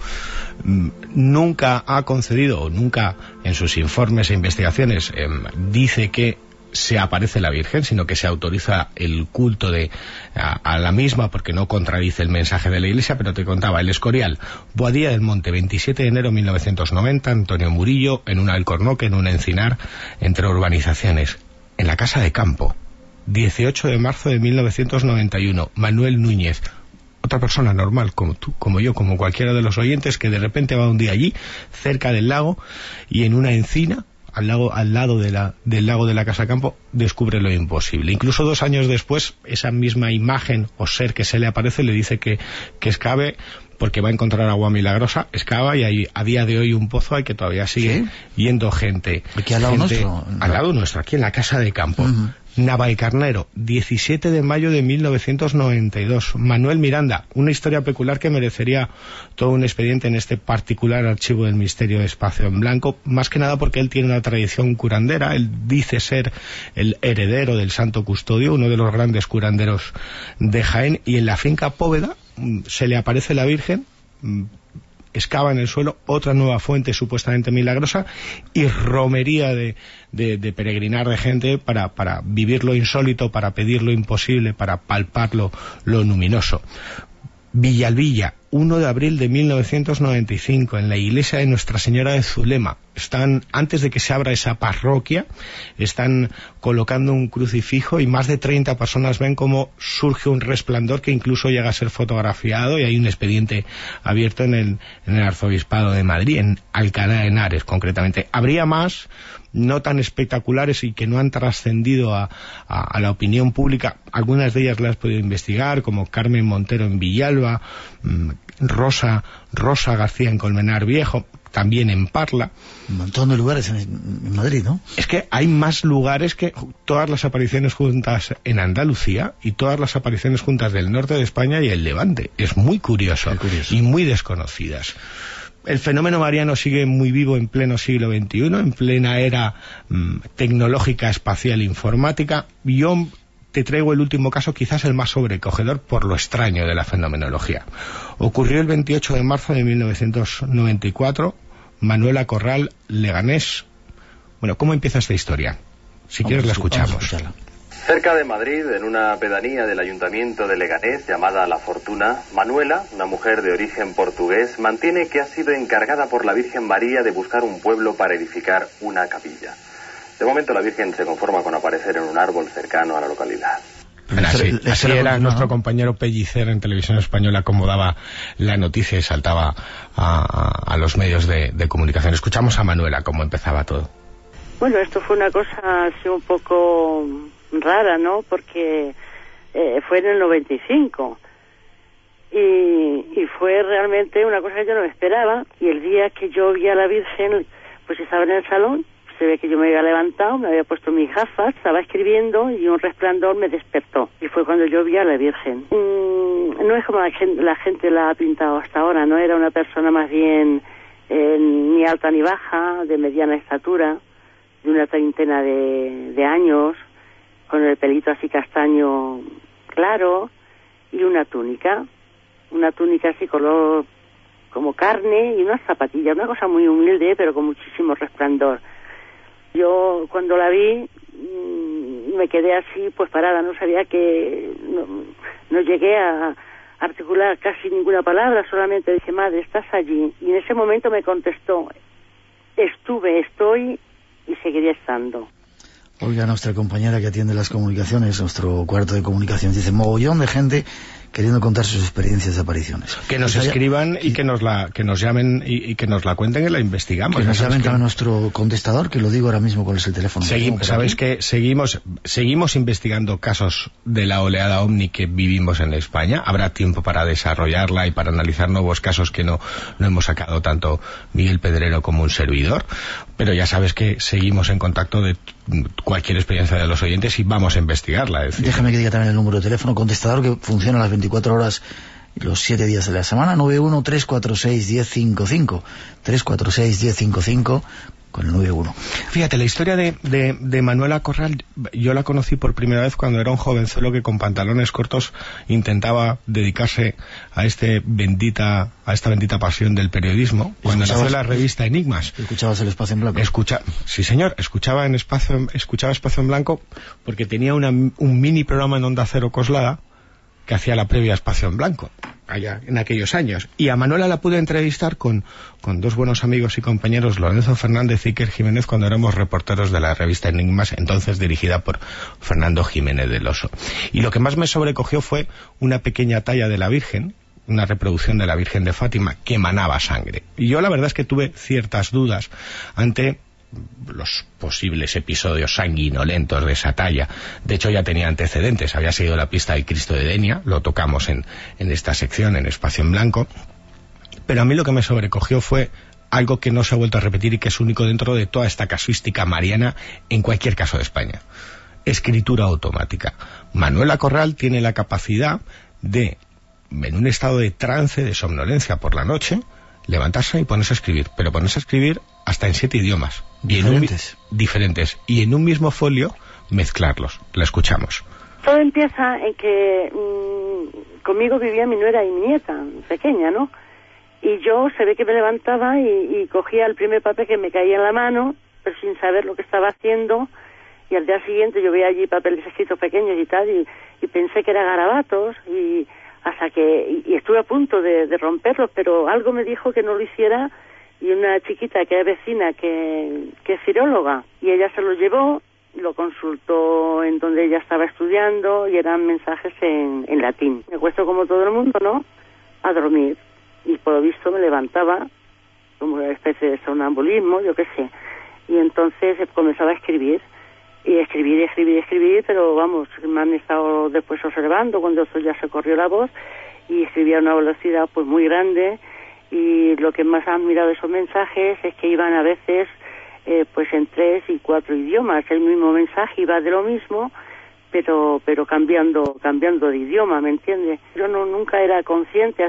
Speaker 11: Nunca ha concedido, o nunca en sus informes e investigaciones dice que se aparece la Virgen, sino que se autoriza el culto a la misma porque no contradice el mensaje de la Iglesia. Pero te contaba, el Escorial, Boadilla del Monte, 27 de enero de 1990, Antonio Murillo, en un alcornoque, en un encinar, entre urbanizaciones, en la casa de campo. 18 de marzo de 1991, Manuel Núñez, otra persona normal, como tú, como yo, como cualquiera de los oyentes, que de repente va un día allí, cerca del lago, y en una encina, al lado del lago de la Casa Campo, descubre lo imposible. Incluso 2 años después, esa misma imagen o ser que se le aparece le dice que excave, porque va a encontrar agua milagrosa, excava, y hay a día de hoy un pozo al que todavía sigue yendo gente.
Speaker 2: ¿Aquí al lado nuestro?
Speaker 11: Al lado nuestro, aquí en la Casa de Campo. Navalcarnero, 17 de mayo de 1992. Manuel Miranda, una historia peculiar que merecería todo un expediente en este particular archivo del misterio de Espacio en Blanco, más que nada porque él tiene una tradición curandera. Él dice ser el heredero del Santo Custodio, uno de los grandes curanderos de Jaén, y en la finca Póveda se le aparece la Virgen, excava en el suelo otra nueva fuente supuestamente milagrosa, y romería de peregrinar de gente para vivir lo insólito, para pedir lo imposible, para palpar lo luminoso. Villalbilla, 1 de abril de 1995, en la iglesia de Nuestra Señora de Zulema. Antes de que se abra esa parroquia, están colocando un crucifijo, y más de 30 personas ven cómo surge un resplandor que incluso llega a ser fotografiado, y hay un expediente abierto en el Arzobispado de Madrid, en Alcalá de Henares concretamente. Habría más, no tan espectaculares y que no han trascendido a la opinión pública. Algunas de ellas las he podido investigar, como Carmen Montero en Villalba, Rosa García en Colmenar Viejo, también en Parla.
Speaker 2: Un montón de lugares en Madrid, ¿no?
Speaker 11: Es que hay más lugares que todas las apariciones juntas en Andalucía y todas las apariciones juntas del norte de España y el Levante. Es muy curioso. Y muy desconocidas. El fenómeno mariano sigue muy vivo en pleno siglo XXI, en plena era tecnológica, espacial, informática. Yo te traigo el último caso, quizás el más sobrecogedor por lo extraño de la fenomenología. Ocurrió el 28 de marzo de 1994, Manuela Corral, Leganés. Bueno, ¿cómo empieza esta historia? Si quieres la escuchamos.
Speaker 15: Cerca de Madrid, en una pedanía del ayuntamiento de Leganés llamada La Fortuna, Manuela, una mujer de origen portugués, mantiene que ha sido encargada por la Virgen María de buscar un pueblo para edificar una capilla. De momento la Virgen se conforma con aparecer en un árbol cercano a la localidad.
Speaker 11: Así era nuestro compañero Pellicer en Televisión Española, como daba la noticia y saltaba a los medios de comunicación. Escuchamos a Manuela cómo empezaba todo.
Speaker 16: Bueno, esto fue una cosa así un poco rara, ¿no? Porque fue en el 95 y fue realmente una cosa que yo no esperaba. Y el día que yo vi a la Virgen, pues estaba en el salón, se ve que yo me había levantado, me había puesto mis gafas, estaba escribiendo y un resplandor me despertó. Y fue cuando yo vi a la Virgen. No es como la gente la ha pintado hasta ahora, ¿no? Era una persona más bien ni alta ni baja, de mediana estatura, de una treintena de años, con el pelito así castaño claro, y una túnica así color como carne, y unas zapatillas, una cosa muy humilde pero con muchísimo resplandor. Yo cuando la vi me quedé así pues parada, no sabía que no llegué a articular casi ninguna palabra, solamente dije: madre, estás allí. Y en ese momento me contestó: estoy y seguiré estando.
Speaker 2: Olga, nuestra compañera que atiende las comunicaciones, nuestro cuarto de comunicaciones, dice: mogollón de gente queriendo contar sus experiencias de apariciones.
Speaker 11: Que nos escriban y que nos llamen y que nos la cuenten y la investigamos.
Speaker 2: Que nos llamen también nuestro contestador, que lo digo ahora mismo cuál es el teléfono.
Speaker 11: Sabéis que seguimos investigando casos de la oleada OVNI que vivimos en España. Habrá tiempo para desarrollarla y para analizar nuevos casos que no hemos sacado tanto Miguel Pedrero como un servidor. Pero ya sabes que seguimos en contacto de cualquier experiencia de los oyentes y vamos a investigarla. Es decir,
Speaker 2: déjame que diga también el número de teléfono, contestador, que funciona a las 24 horas los 7 días de la semana, 91-346-1055, 346-1055 con el 91.
Speaker 11: Fíjate, la historia de Manuela Corral, yo la conocí por primera vez cuando era un jovenzuelo que con pantalones cortos intentaba dedicarse a esta bendita pasión del periodismo. Cuando nació la revista Enigmas.
Speaker 2: ¿Escuchabas el Espacio en Blanco?
Speaker 11: Sí, señor, escuchaba Espacio en Blanco porque tenía un mini programa en Onda Cero Coslada que hacía la previa Espacio en Blanco, allá en aquellos años. Y a Manuela la pude entrevistar con dos buenos amigos y compañeros, Lorenzo Fernández y Iker Jiménez, cuando éramos reporteros de la revista Enigmas, entonces dirigida por Fernando Jiménez del Oso. Y lo que más me sobrecogió fue una pequeña talla de la Virgen, una reproducción de la Virgen de Fátima que emanaba sangre. Y yo la verdad es que tuve ciertas dudas ante los posibles episodios sanguinolentos de esa talla. De hecho ya tenía antecedentes, había seguido la pista del Cristo de Denia, lo tocamos en esta sección, en Espacio en Blanco, pero a mí lo que me sobrecogió fue algo que no se ha vuelto a repetir y que es único dentro de toda esta casuística mariana en cualquier caso de España: escritura automática. Manuela Corral tiene la capacidad de, en un estado de trance, de somnolencia por la noche, levantarse y ponerse a escribir, pero ponerse a escribir hasta en 7 idiomas diferentes, y en un mismo folio mezclarlos. La escuchamos.
Speaker 16: Todo empieza en que conmigo vivía mi nuera y mi nieta pequeña, ¿no? Y yo se ve que me levantaba y cogía el primer papel que me caía en la mano, pero sin saber lo que estaba haciendo, y al día siguiente yo veía allí papeles escritos pequeños y tal, y pensé que eran garabatos, y hasta que estuve a punto de romperlos, pero algo me dijo que no lo hiciera, y una chiquita que es vecina, que es filóloga, y ella se lo llevó, lo consultó en donde ella estaba estudiando, y eran mensajes en latín. Me acuesto como todo el mundo, ¿no?, a dormir, y por lo visto me levantaba como una especie de sonambulismo, yo qué sé, y entonces comenzaba a escribir, y escribir, pero vamos, me han estado después observando cuando eso ya se corrió la voz, y escribía a una velocidad pues muy grande, y lo que más han mirado esos mensajes es que iban a veces pues en 3 y 4 idiomas. El mismo mensaje iba de lo mismo, pero cambiando de idioma, ¿me entiendes? Yo nunca era consciente.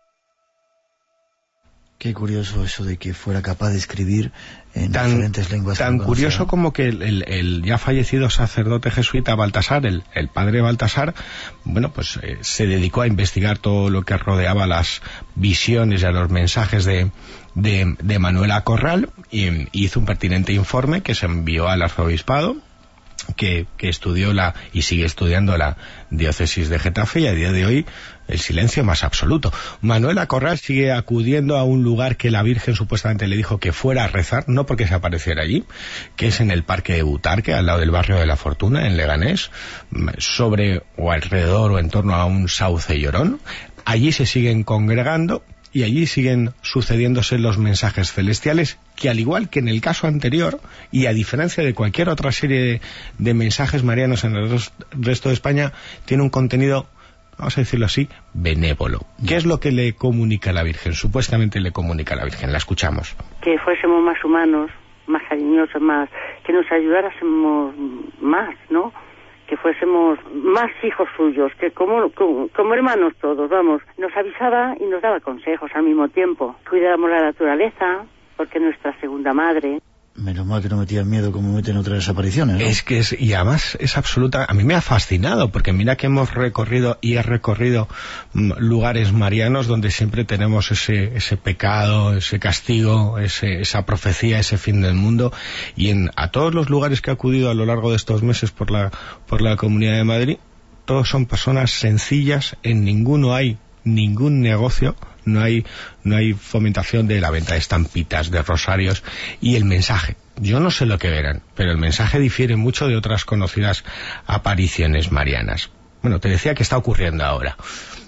Speaker 2: Qué curioso eso de que fuera capaz de escribir en diferentes lenguas.
Speaker 11: Tan curioso como que el ya fallecido sacerdote jesuita Baltasar, el padre Baltasar, bueno, pues se dedicó a investigar todo lo que rodeaba las visiones y a los mensajes de Manuela Corral, y hizo un pertinente informe que se envió al arzobispado, que estudió y sigue estudiando la diócesis de Getafe, y a día de hoy el silencio más absoluto. Manuela Corral sigue acudiendo a un lugar que la Virgen supuestamente le dijo que fuera a rezar, no porque se apareciera allí, que es en el Parque de Butarque, al lado del barrio de La Fortuna, en Leganés, sobre o alrededor o en torno a un sauce llorón. Allí se siguen congregando y allí siguen sucediéndose los mensajes celestiales, que al igual que en el caso anterior, y a diferencia de cualquier otra serie de mensajes marianos en el resto de España, tiene un contenido, vamos a decirlo así, benévolo. ¿Qué es lo que le comunica a la Virgen? Supuestamente le comunica a la Virgen. La escuchamos.
Speaker 16: Que fuésemos más humanos, más cariñosos, más, que nos ayudáramos más, ¿no? Que fuésemos más hijos suyos, que como hermanos todos, vamos. Nos avisaba y nos daba consejos al mismo tiempo. Cuidáramos la naturaleza, porque es nuestra segunda madre.
Speaker 2: Menos mal que no metían miedo como meten otras desapariciones, ¿no?
Speaker 11: Y además es absoluta. A mí me ha fascinado, porque mira que hemos recorrido y he recorrido lugares marianos donde siempre tenemos ese pecado, ese castigo, esa profecía, ese fin del mundo, y a todos los lugares que he acudido a lo largo de estos meses por la Comunidad de Madrid, todos son personas sencillas, en ninguno hay ningún negocio, no hay fomentación de la venta de estampitas, de rosarios, y el mensaje, yo no sé lo que verán, pero el mensaje difiere mucho de otras conocidas apariciones marianas. Bueno, te decía que está ocurriendo ahora.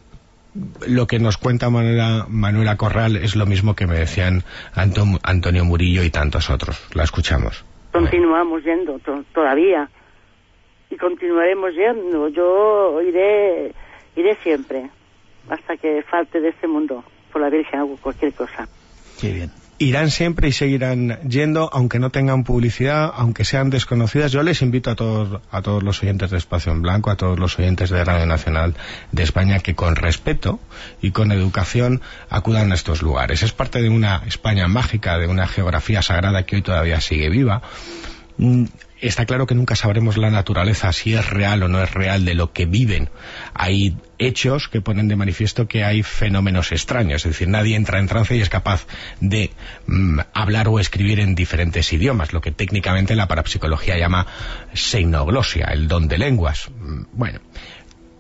Speaker 11: Lo que nos cuenta Manuela Corral es lo mismo que me decían Antonio Murillo y tantos otros. La escuchamos.
Speaker 16: Continuamos yendo todavía, y continuaremos yendo. Yo iré siempre, hasta que falte de este mundo, por la Virgen, hago cualquier cosa.
Speaker 2: Qué bien.
Speaker 11: Irán siempre y seguirán yendo, aunque no tengan publicidad, aunque sean desconocidas. Yo les invito a todos los oyentes de Espacio en Blanco, a todos los oyentes de Radio Nacional de España, que con respeto y con educación acudan a estos lugares. Es parte de una España mágica, de una geografía sagrada que hoy todavía sigue viva. Está claro que nunca sabremos la naturaleza, si es real o no es real, de lo que viven. Hay hechos que ponen de manifiesto que hay fenómenos extraños, es decir, nadie entra en trance y es capaz de hablar o escribir en diferentes idiomas, lo que técnicamente la parapsicología llama seignoglossia, el don de lenguas. Bueno,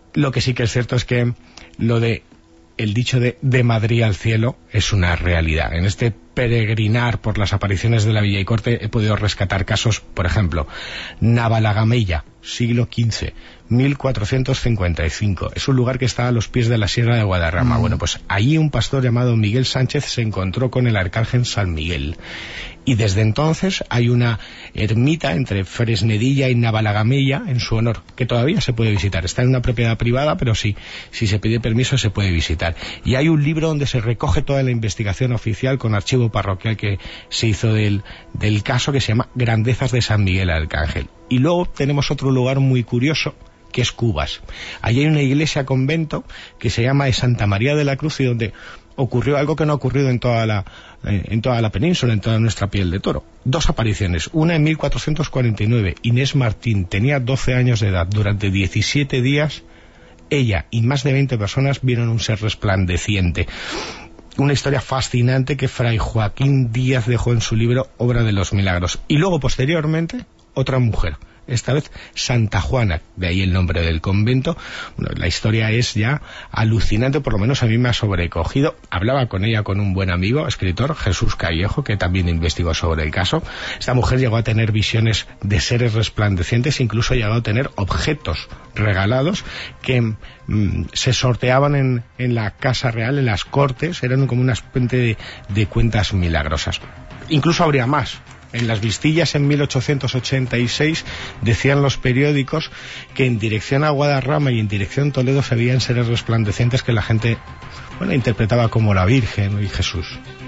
Speaker 11: Lo que sí que es cierto es que el dicho de Madrid al cielo es una realidad. En este peregrinar por las apariciones de la Villa y Corte he podido rescatar casos, por ejemplo, Navalagamella, siglo XV, 1455. Es un lugar que está a los pies de la Sierra de Guadarrama. Bueno, pues allí un pastor llamado Miguel Sánchez se encontró con el arcángel San Miguel. Y desde entonces hay una ermita entre Fresnedilla y Navalagamella en su honor, que todavía se puede visitar. Está en una propiedad privada, pero sí, si se pide permiso se puede visitar. Y hay un libro donde se recoge toda la investigación oficial con archivo parroquial que se hizo del caso, que se llama Grandezas de San Miguel Arcángel. Y luego tenemos otro lugar muy curioso, que es Cubas. Allí hay una iglesia convento que se llama de Santa María de la Cruz, y donde ocurrió algo que no ha ocurrido en toda la península, en toda nuestra piel de toro. 2 apariciones, una en 1449. Inés Martín tenía 12 años de edad. Durante 17 días ella y más de 20 personas vieron un ser resplandeciente. Una historia fascinante que Fray Joaquín Díaz dejó en su libro Obra de los Milagros. Y luego, posteriormente, otra mujer, esta vez Santa Juana, de ahí el nombre del convento. Bueno, la historia es ya alucinante, por lo menos a mí me ha sobrecogido. Hablaba con ella con un buen amigo, escritor, Jesús Callejo, que también investigó sobre el caso. Esta mujer llegó a tener visiones de seres resplandecientes, incluso llegó a tener objetos regalados que se sorteaban en la Casa Real, en las Cortes. Eran como una especie de cuentas milagrosas. Incluso habría más. En las Vistillas, en 1886, decían los periódicos que en dirección a Guadarrama y en dirección Toledo se veían seres resplandecientes que la gente, interpretaba como la Virgen y Jesús.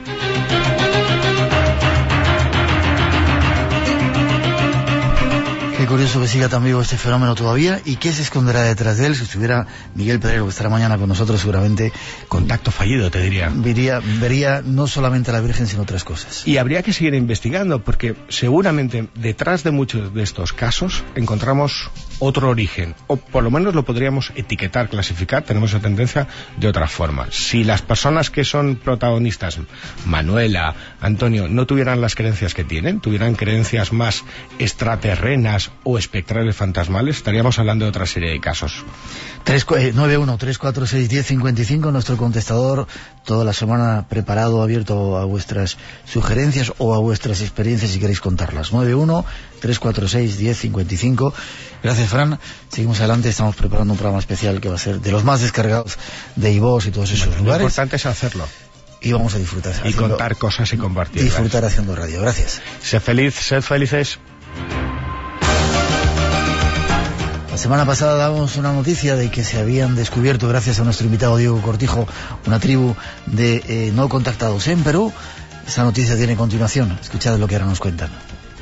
Speaker 2: Qué curioso que siga tan vivo este fenómeno todavía. ¿Y qué se esconderá detrás de él? Si estuviera Miguel Pedrero, que estará mañana con nosotros seguramente.
Speaker 11: Contacto fallido, te diría.
Speaker 2: Vería no solamente a la Virgen, sino otras cosas.
Speaker 11: Y habría que seguir investigando, porque seguramente detrás de muchos de estos casos encontramos otro origen, o por lo menos lo podríamos etiquetar, clasificar, tenemos esa tendencia de otra forma. Si las personas que son protagonistas, Manuela, Antonio, no tuvieran las creencias que tienen, tuvieran creencias más extraterrenas o espectrales fantasmales, estaríamos hablando de otra serie de casos.
Speaker 2: 91-346-1055, nuestro contestador, toda la semana preparado, abierto a vuestras sugerencias o a vuestras experiencias si queréis contarlas. 91-346-1055. Gracias, Fran. Seguimos adelante, estamos preparando un programa especial que va a ser de los más descargados de iVoox y todos esos lugares.
Speaker 11: Lo importante es hacerlo.
Speaker 2: Y vamos a disfrutar.
Speaker 11: Y contar cosas y compartir.
Speaker 2: Disfrutar haciendo radio. Gracias.
Speaker 11: Sed felices.
Speaker 2: La semana pasada dábamos una noticia de que se habían descubierto, gracias a nuestro invitado Diego Cortijo, una tribu de no contactados en Perú. Esa noticia tiene continuación. Escuchad lo que ahora nos cuentan.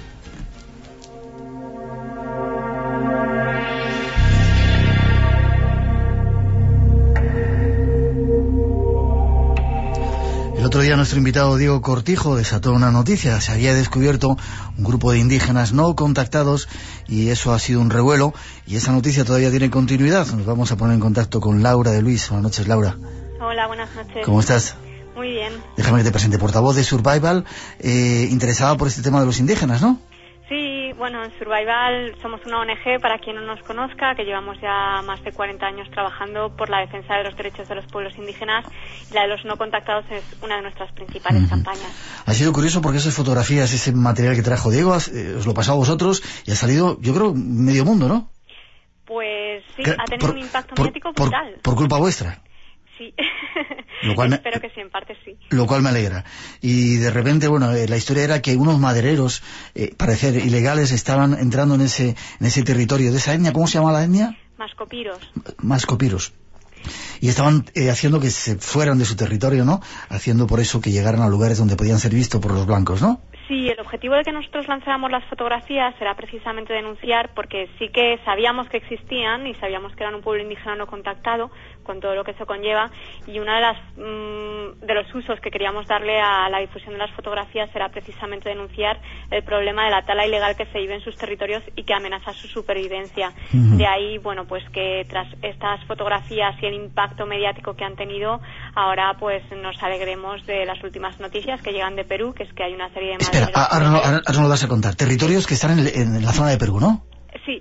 Speaker 2: El otro día nuestro invitado Diego Cortijo desató una noticia. Se había descubierto un grupo de indígenas no contactados y eso ha sido un revuelo, y esa noticia todavía tiene continuidad. Nos vamos a poner en contacto con Laura de Luis. Buenas noches, Laura.
Speaker 17: Hola, buenas noches.
Speaker 2: ¿Cómo estás?
Speaker 17: Muy bien.
Speaker 2: Déjame que te presente, portavoz de Survival, interesada por este tema de los indígenas, ¿no?
Speaker 17: Sí, bueno, en Survival somos una ONG, para quien no nos conozca, que llevamos ya más de 40 años trabajando por la defensa de los derechos de los pueblos indígenas, y la de los no contactados es una de nuestras principales campañas.
Speaker 2: Ha sido curioso porque esas fotografías, ese material que trajo Diego, os lo pasó a vosotros y ha salido, yo creo, medio mundo, ¿no?
Speaker 17: Pues sí, ha tenido un impacto mediático brutal.
Speaker 2: Por culpa vuestra.
Speaker 17: Sí,
Speaker 2: espero
Speaker 17: que sí, en parte sí.
Speaker 2: Lo cual me alegra. Y de repente, la historia era que unos madereros, parecer ilegales, estaban entrando en ese territorio de esa etnia. ¿Cómo se llama la etnia?
Speaker 17: Mascopiros.
Speaker 2: Y estaban haciendo que se fueran de su territorio, ¿no? Haciendo por eso que llegaran a lugares donde podían ser vistos por los blancos, ¿no?
Speaker 17: Sí, el objetivo de que nosotros lanzáramos las fotografías era precisamente denunciar, porque sí que sabíamos que existían y sabíamos que eran un pueblo indígena no contactado, con todo lo que eso conlleva, y uno de los usos que queríamos darle a la difusión de las fotografías era precisamente denunciar el problema de la tala ilegal que se vive en sus territorios y que amenaza su supervivencia. De ahí, pues que tras estas fotografías y el impacto mediático que han tenido, ahora pues nos alegremos de las últimas noticias que llegan de Perú, que es que hay una serie de
Speaker 2: Espera, ahora nos lo vas a contar. Territorios que están en la zona de Perú, ¿no?
Speaker 17: Sí, en la zona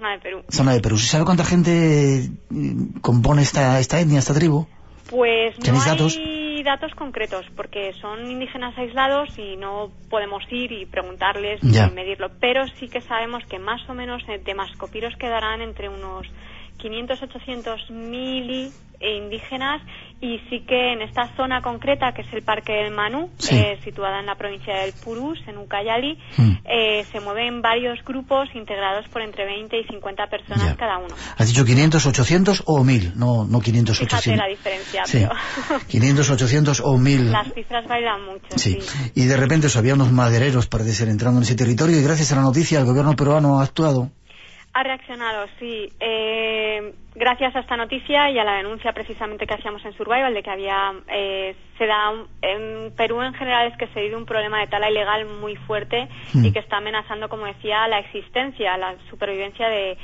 Speaker 17: zona de Perú.
Speaker 2: Zona de Perú. ¿Se sabe cuánta gente compone esta etnia, esta tribu?
Speaker 17: Pues no hay
Speaker 2: datos?
Speaker 17: datos concretos, porque son indígenas aislados y no podemos ir y preguntarles
Speaker 2: Ya.
Speaker 17: ni medirlo, pero sí que sabemos que más o menos de mascopiros quedarán entre unos 500, 800 mil indígenas, y sí que en esta zona concreta, que es el Parque del Manú,
Speaker 2: Sí.
Speaker 17: situada en la provincia del Purús, en Ucayali, se mueven varios grupos integrados por entre 20 y 50 personas
Speaker 2: Ya.
Speaker 17: cada uno.
Speaker 2: ¿Has dicho 500, 800 o 1000? No 500,
Speaker 17: Fíjate
Speaker 2: 800.
Speaker 17: la diferencia,
Speaker 2: Sí.
Speaker 17: pero
Speaker 2: 500, 800 o 1000.
Speaker 17: las cifras bailan mucho.
Speaker 2: Sí. Y de repente había unos madereros, parece ser, entrando en ese territorio, y gracias a la noticia el gobierno peruano ha actuado.
Speaker 17: Ha reaccionado, sí. Gracias a esta noticia y a la denuncia precisamente que hacíamos en Survival de que había, en Perú en general es que se vive un problema de tala ilegal muy fuerte y que está amenazando, como decía, la existencia, la supervivencia de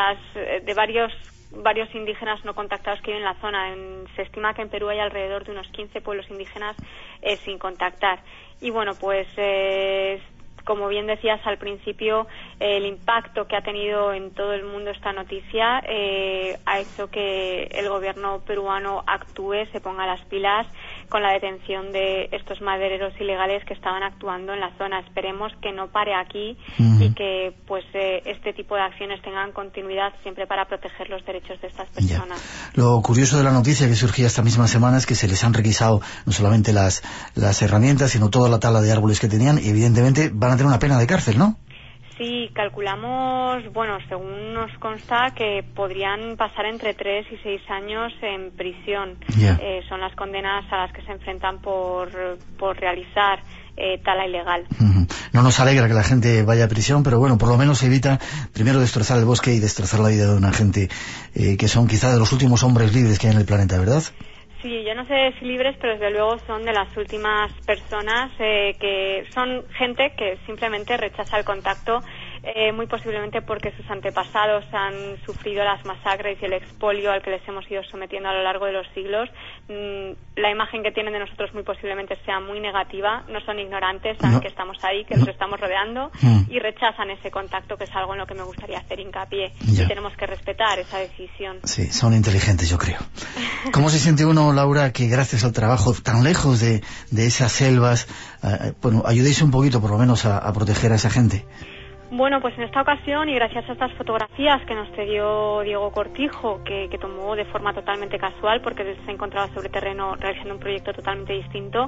Speaker 17: varios indígenas no contactados que viven en la zona. Se estima que en Perú hay alrededor de unos 15 pueblos indígenas sin contactar. Y bueno, pues como bien decías al principio, el impacto que ha tenido en todo el mundo esta noticia ha hecho que el gobierno peruano actúe, se ponga las pilas con la detención de estos madereros ilegales que estaban actuando en la zona. Esperemos que no pare aquí y que pues este tipo de acciones tengan continuidad siempre para proteger los derechos de estas personas.
Speaker 2: Ya. Lo curioso de la noticia que surgía esta misma semana es que se les han requisado no solamente las herramientas, sino toda la tala de árboles que tenían, y evidentemente van a tener una pena de cárcel, ¿no?
Speaker 17: Sí, calculamos, según nos consta, que podrían pasar entre 3 y 6 años en prisión.
Speaker 2: Yeah.
Speaker 17: Son las condenas a las que se enfrentan por realizar tala ilegal.
Speaker 2: No nos alegra que la gente vaya a prisión, pero bueno, por lo menos evita primero destrozar el bosque y destrozar la vida de una gente que son quizá de los últimos hombres libres que hay en el planeta, ¿verdad?
Speaker 17: Sí, yo no sé si libres, pero desde luego son de las últimas personas que son gente que simplemente rechaza el contacto, muy posiblemente porque sus antepasados han sufrido las masacres y el expolio al que les hemos ido sometiendo a lo largo de los siglos. La imagen que tienen de nosotros muy posiblemente sea muy negativa. No son ignorantes, saben que estamos ahí, que nos estamos rodeando y rechazan ese contacto, que es algo en lo que me gustaría hacer hincapié. Y tenemos que respetar esa decisión.
Speaker 2: Sí, son inteligentes, yo creo. ¿Cómo se siente uno, Laura, que gracias al trabajo tan lejos de esas selvas, ayudéis un poquito por lo menos a proteger a esa gente?
Speaker 17: Bueno, pues en esta ocasión, y gracias a estas fotografías que nos cedió Diego Cortijo, que tomó de forma totalmente casual, porque se encontraba sobre terreno realizando un proyecto totalmente distinto,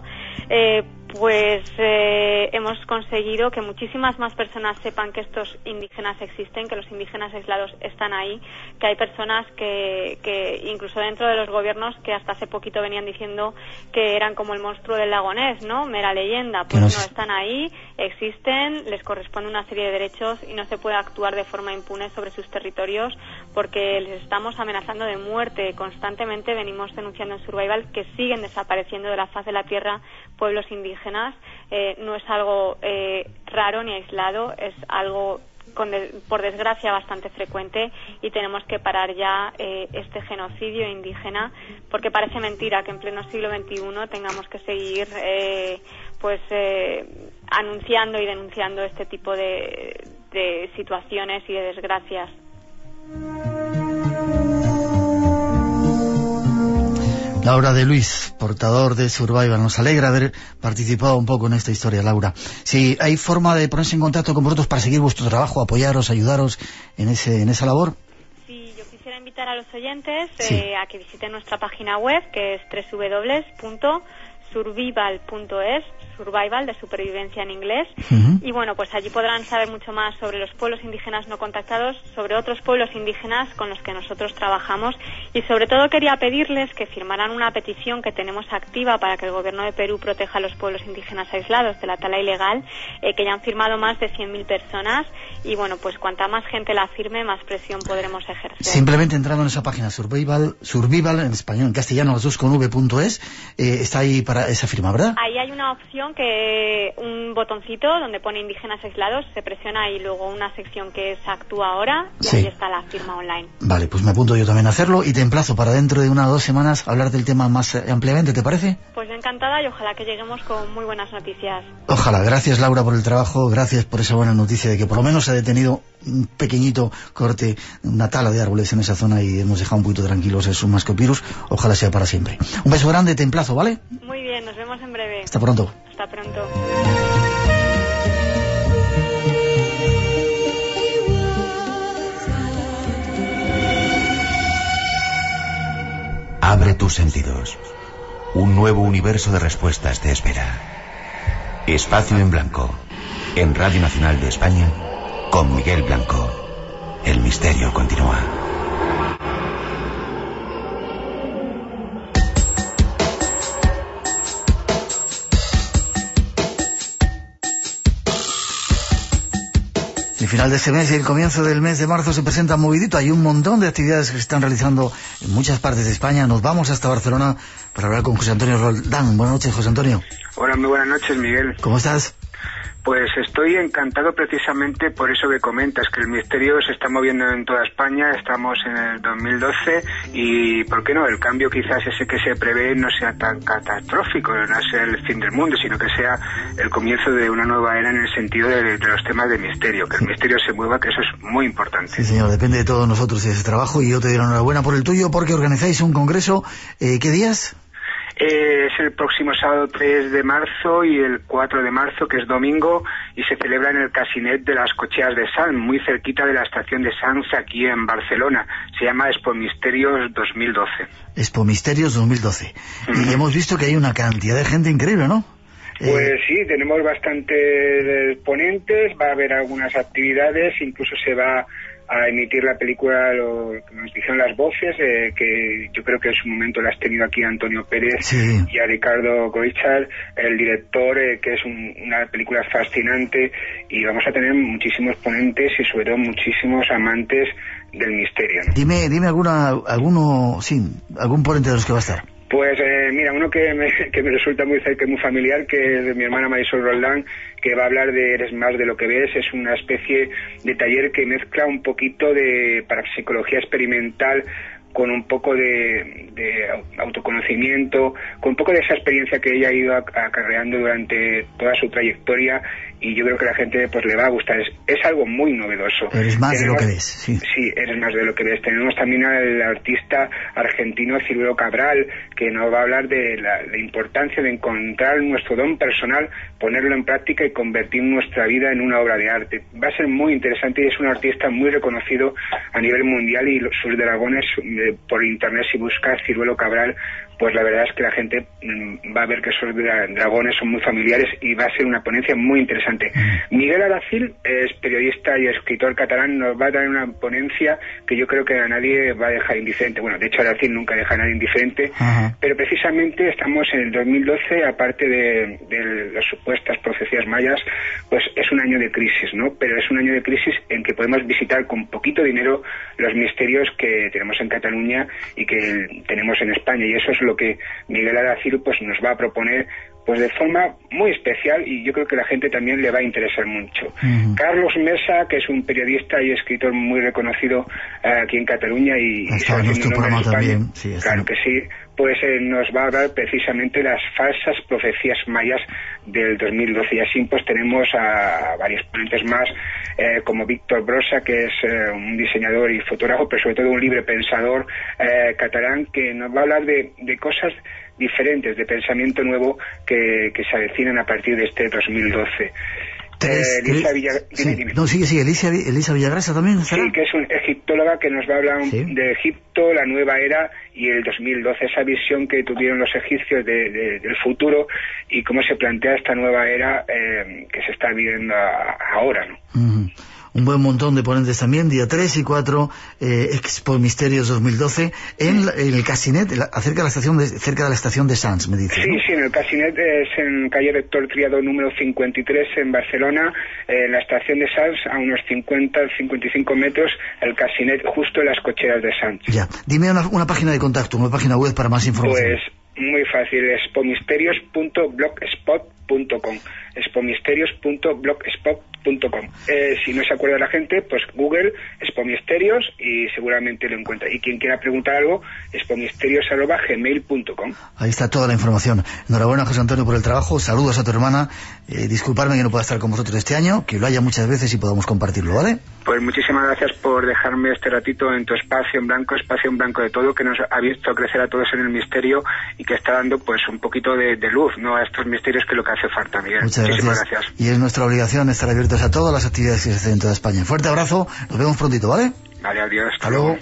Speaker 17: hemos conseguido que muchísimas más personas sepan que estos indígenas existen, que los indígenas aislados están ahí, que hay personas que incluso dentro de los gobiernos que hasta hace poquito venían diciendo que eran como el monstruo del lago Ness, ¿no? Mera leyenda. Pues no, están ahí, existen, les corresponde una serie de derechos y no se puede actuar de forma impune sobre sus territorios porque les estamos amenazando de muerte. Constantemente venimos denunciando en Survival que siguen desapareciendo de la faz de la tierra pueblos indígenas. No es algo raro ni aislado, es algo por desgracia bastante frecuente, y tenemos que parar ya este genocidio indígena, porque parece mentira que en pleno siglo XXI tengamos que seguir anunciando y denunciando este tipo de situaciones y de desgracias.
Speaker 2: Laura de Luis, portador de Survival, nos alegra haber participado un poco en esta historia, Laura. Si hay forma de ponerse en contacto con vosotros para seguir vuestro trabajo, apoyaros, ayudaros en esa labor.
Speaker 17: Sí, yo quisiera invitar a los oyentes a que visiten nuestra página web, que es www.survival.es, Survival de supervivencia en inglés, y bueno, pues allí podrán saber mucho más sobre los pueblos indígenas no contactados, sobre otros pueblos indígenas con los que nosotros trabajamos, y sobre todo quería pedirles que firmaran una petición que tenemos activa para que el gobierno de Perú proteja a los pueblos indígenas aislados de la tala ilegal, que ya han firmado más de 100.000 personas, y bueno, pues cuanta más gente la firme, más presión podremos ejercer.
Speaker 2: Simplemente entrando en esa página Survival en español, en castellano, las dos con v.es, está ahí para esa firma, ¿verdad?
Speaker 17: Ahí hay una opción aplicación, que un botoncito donde pone indígenas aislados, se presiona y luego una sección que es Actúa ahora y
Speaker 2: sí.
Speaker 17: ahí está la firma online.
Speaker 2: Vale, pues me apunto yo también a hacerlo y te emplazo para dentro de 1 o 2 semanas hablar del tema más ampliamente, ¿te parece?
Speaker 17: Pues encantada y ojalá que lleguemos con muy buenas noticias.
Speaker 2: Ojalá. Gracias, Laura, por el trabajo, gracias por esa buena noticia de que por lo menos se ha detenido un pequeñito corte, una tala de árboles en esa zona y hemos dejado un poquito tranquilos esos mascopirus. Ojalá sea para siempre. Un beso grande, te emplazo, ¿vale?
Speaker 17: Muy bien, nos vemos en breve.
Speaker 2: Hasta pronto.
Speaker 17: Hasta pronto.
Speaker 1: Abre tus sentidos. Un nuevo universo de respuestas te espera. Espacio en Blanco. En Radio Nacional de España, con Miguel Blanco. El misterio continúa.
Speaker 2: El final de este mes y el comienzo del mes de marzo se presenta movidito. Hay un montón de actividades que se están realizando en muchas partes de España. Nos vamos hasta Barcelona para hablar con José Antonio Roldán. Buenas noches, José Antonio.
Speaker 18: Hola, muy buenas noches, Miguel.
Speaker 2: ¿Cómo estás?
Speaker 18: Pues estoy encantado precisamente por eso que comentas, que el misterio se está moviendo en toda España. Estamos en el 2012 y, ¿por qué no? El cambio quizás ese que se prevé no sea tan catastrófico, no sea el fin del mundo, sino que sea el comienzo de una nueva era en el sentido de los temas de misterio, que el misterio se mueva, que eso es muy importante.
Speaker 2: Sí, señor, depende de todos nosotros ese trabajo y yo te doy la enhorabuena por el tuyo porque organizáis un congreso. ¿Qué días?
Speaker 18: Es el próximo sábado 3 de marzo y el 4 de marzo, que es domingo, y se celebra en el Casinet de las Cocheas de Sants, muy cerquita de la estación de Sants, aquí en Barcelona. Se llama Expo Misterios 2012.
Speaker 2: Expo Misterios 2012. Y hemos visto que hay una cantidad de gente increíble, ¿no?
Speaker 18: Pues sí, tenemos bastantes ponentes, va a haber algunas actividades, incluso se va a emitir la película, lo que nos dijeron las voces, que yo creo que en su momento la has tenido aquí Antonio Pérez, sí, y a Ricardo Goichar, el director, que es una película fascinante, y vamos a tener muchísimos ponentes y sobre todo muchísimos amantes del misterio, ¿no?
Speaker 2: Dime algún ponente de los que va a estar.
Speaker 18: Pues mira, uno que me resulta muy cerca y muy familiar, que es de mi hermana Marisol Roldán, que va a hablar de Eres más de lo que ves. Es una especie de taller que mezcla un poquito de parapsicología experimental con un poco de autoconocimiento, con un poco de esa experiencia que ella ha ido acarreando durante toda su trayectoria, y yo creo que a la gente pues le va a gustar. Es algo muy novedoso.
Speaker 2: Eres más de lo que ves. Sí,
Speaker 18: eres más de lo que ves. Tenemos también al artista argentino Ciruelo Cabral, que nos va a hablar de la importancia de encontrar nuestro don personal, ponerlo en práctica y convertir nuestra vida en una obra de arte. Va a ser muy interesante y es un artista muy reconocido a nivel mundial, y sus dragones, por internet, si buscas Ciruelo Cabral, pues la verdad es que la gente va a ver que esos dragones son muy familiares y va a ser una ponencia muy interesante. Miguel Aracil es periodista y escritor catalán, nos va a dar una ponencia que yo creo que a nadie va a dejar indiferente. Bueno, de hecho Aracil nunca deja a nadie indiferente, pero precisamente estamos en el 2012, aparte de las supuestas profecías mayas, pues es un año de crisis, ¿no? Pero es un año de crisis en que podemos visitar con poquito dinero los misterios que tenemos en Cataluña y que tenemos en España, y eso es lo que Miguel Aracil pues nos va a proponer pues de forma muy especial, y yo creo que a la gente también le va a interesar mucho. Carlos Mesa, que es un periodista y escritor muy reconocido aquí en Cataluña y
Speaker 2: está en nuestro programa también. Sí,
Speaker 18: claro que sí, pues nos va a hablar precisamente las falsas profecías mayas del 2012, y así pues tenemos a varios ponentes más, como Víctor Brossa, que es un diseñador y fotógrafo, pero sobre todo un libre pensador catalán, que nos va a hablar de cosas diferentes, de pensamiento nuevo que se avecinan a partir de este 2012. Elisa
Speaker 2: Villagrasa también estará.
Speaker 18: Sí, que es una egiptóloga que nos va a hablar de Egipto, la nueva era y el 2012, esa visión que tuvieron los egipcios del futuro y cómo se plantea esta nueva era que se está viviendo ahora, ¿no?
Speaker 2: Un buen montón de ponentes también, día 3 y 4, Expo Misterios 2012, en el Casinet, cerca de la estación de Sants, me dice.
Speaker 18: Sí, ¿no? Sí, en el Casinet, es en calle Rector Triado número 53 en Barcelona, en la estación de Sants, a unos 50-55 metros, el Casinet justo en las cocheras de Sants.
Speaker 2: Ya, dime una página de contacto, una página web para más información.
Speaker 18: Pues Muy fácil, expomisterios.blogspot.com. expomisterios.blogspot.com. Si no se acuerda la gente, pues Google Expomisterios y seguramente lo encuentra. Y quien quiera preguntar algo, expomisterios@gmail.com.
Speaker 2: Ahí está toda la información. Enhorabuena, José Antonio, por el trabajo. Saludos a tu hermana. Disculparme que no pueda estar con vosotros este año, que lo haya muchas veces y podamos compartirlo, ¿vale?
Speaker 18: Pues muchísimas gracias por dejarme este ratito en tu espacio en blanco de todo, que nos ha visto crecer a todos en el misterio y que está dando pues un poquito de luz, ¿no?, a estos misterios, que es lo que hace falta, Miguel. Muchísimas gracias.
Speaker 2: Y es nuestra obligación estar abiertos a todas las actividades que se hacen en toda España. Fuerte abrazo, nos vemos prontito, ¿vale?
Speaker 18: Vale, adiós.
Speaker 2: Hasta luego.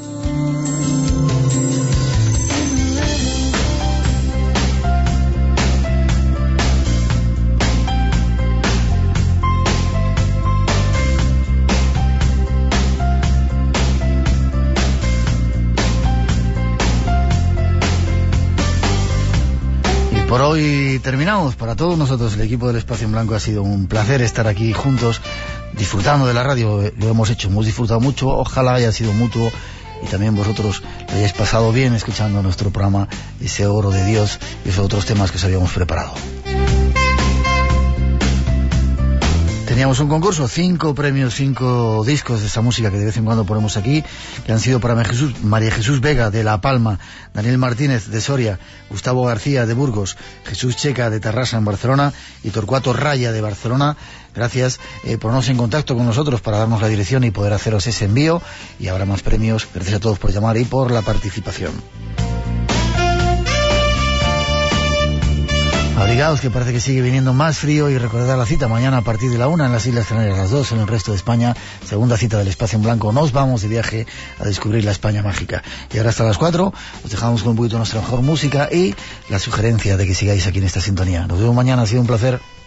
Speaker 2: Por hoy terminamos. Para todos nosotros, el equipo del Espacio en Blanco, ha sido un placer estar aquí juntos, disfrutando de la radio. Lo hemos disfrutado mucho. Ojalá haya sido mutuo y también vosotros lo hayáis pasado bien escuchando nuestro programa, ese oro de Dios y esos otros temas que os habíamos preparado. Teníamos un concurso, 5 premios, 5 discos de esa música que de vez en cuando ponemos aquí, que han sido para María Jesús Vega de La Palma, Daniel Martínez de Soria, Gustavo García de Burgos, Jesús Checa de Tarrasa en Barcelona y Torcuato Raya de Barcelona. Gracias por ponernos en contacto con nosotros para darnos la dirección y poder haceros ese envío, y habrá más premios. Gracias a todos por llamar y por la participación. Abrigaos, que parece que sigue viniendo más frío, y recordad la cita mañana a partir de la 1 en las Islas Canarias, las 2 en el resto de España. Segunda cita del Espacio en Blanco. Nos vamos de viaje a descubrir la España mágica. Y ahora hasta las 4 os dejamos con un poquito nuestra mejor música y la sugerencia de que sigáis aquí en esta sintonía. Nos vemos mañana, ha sido un placer.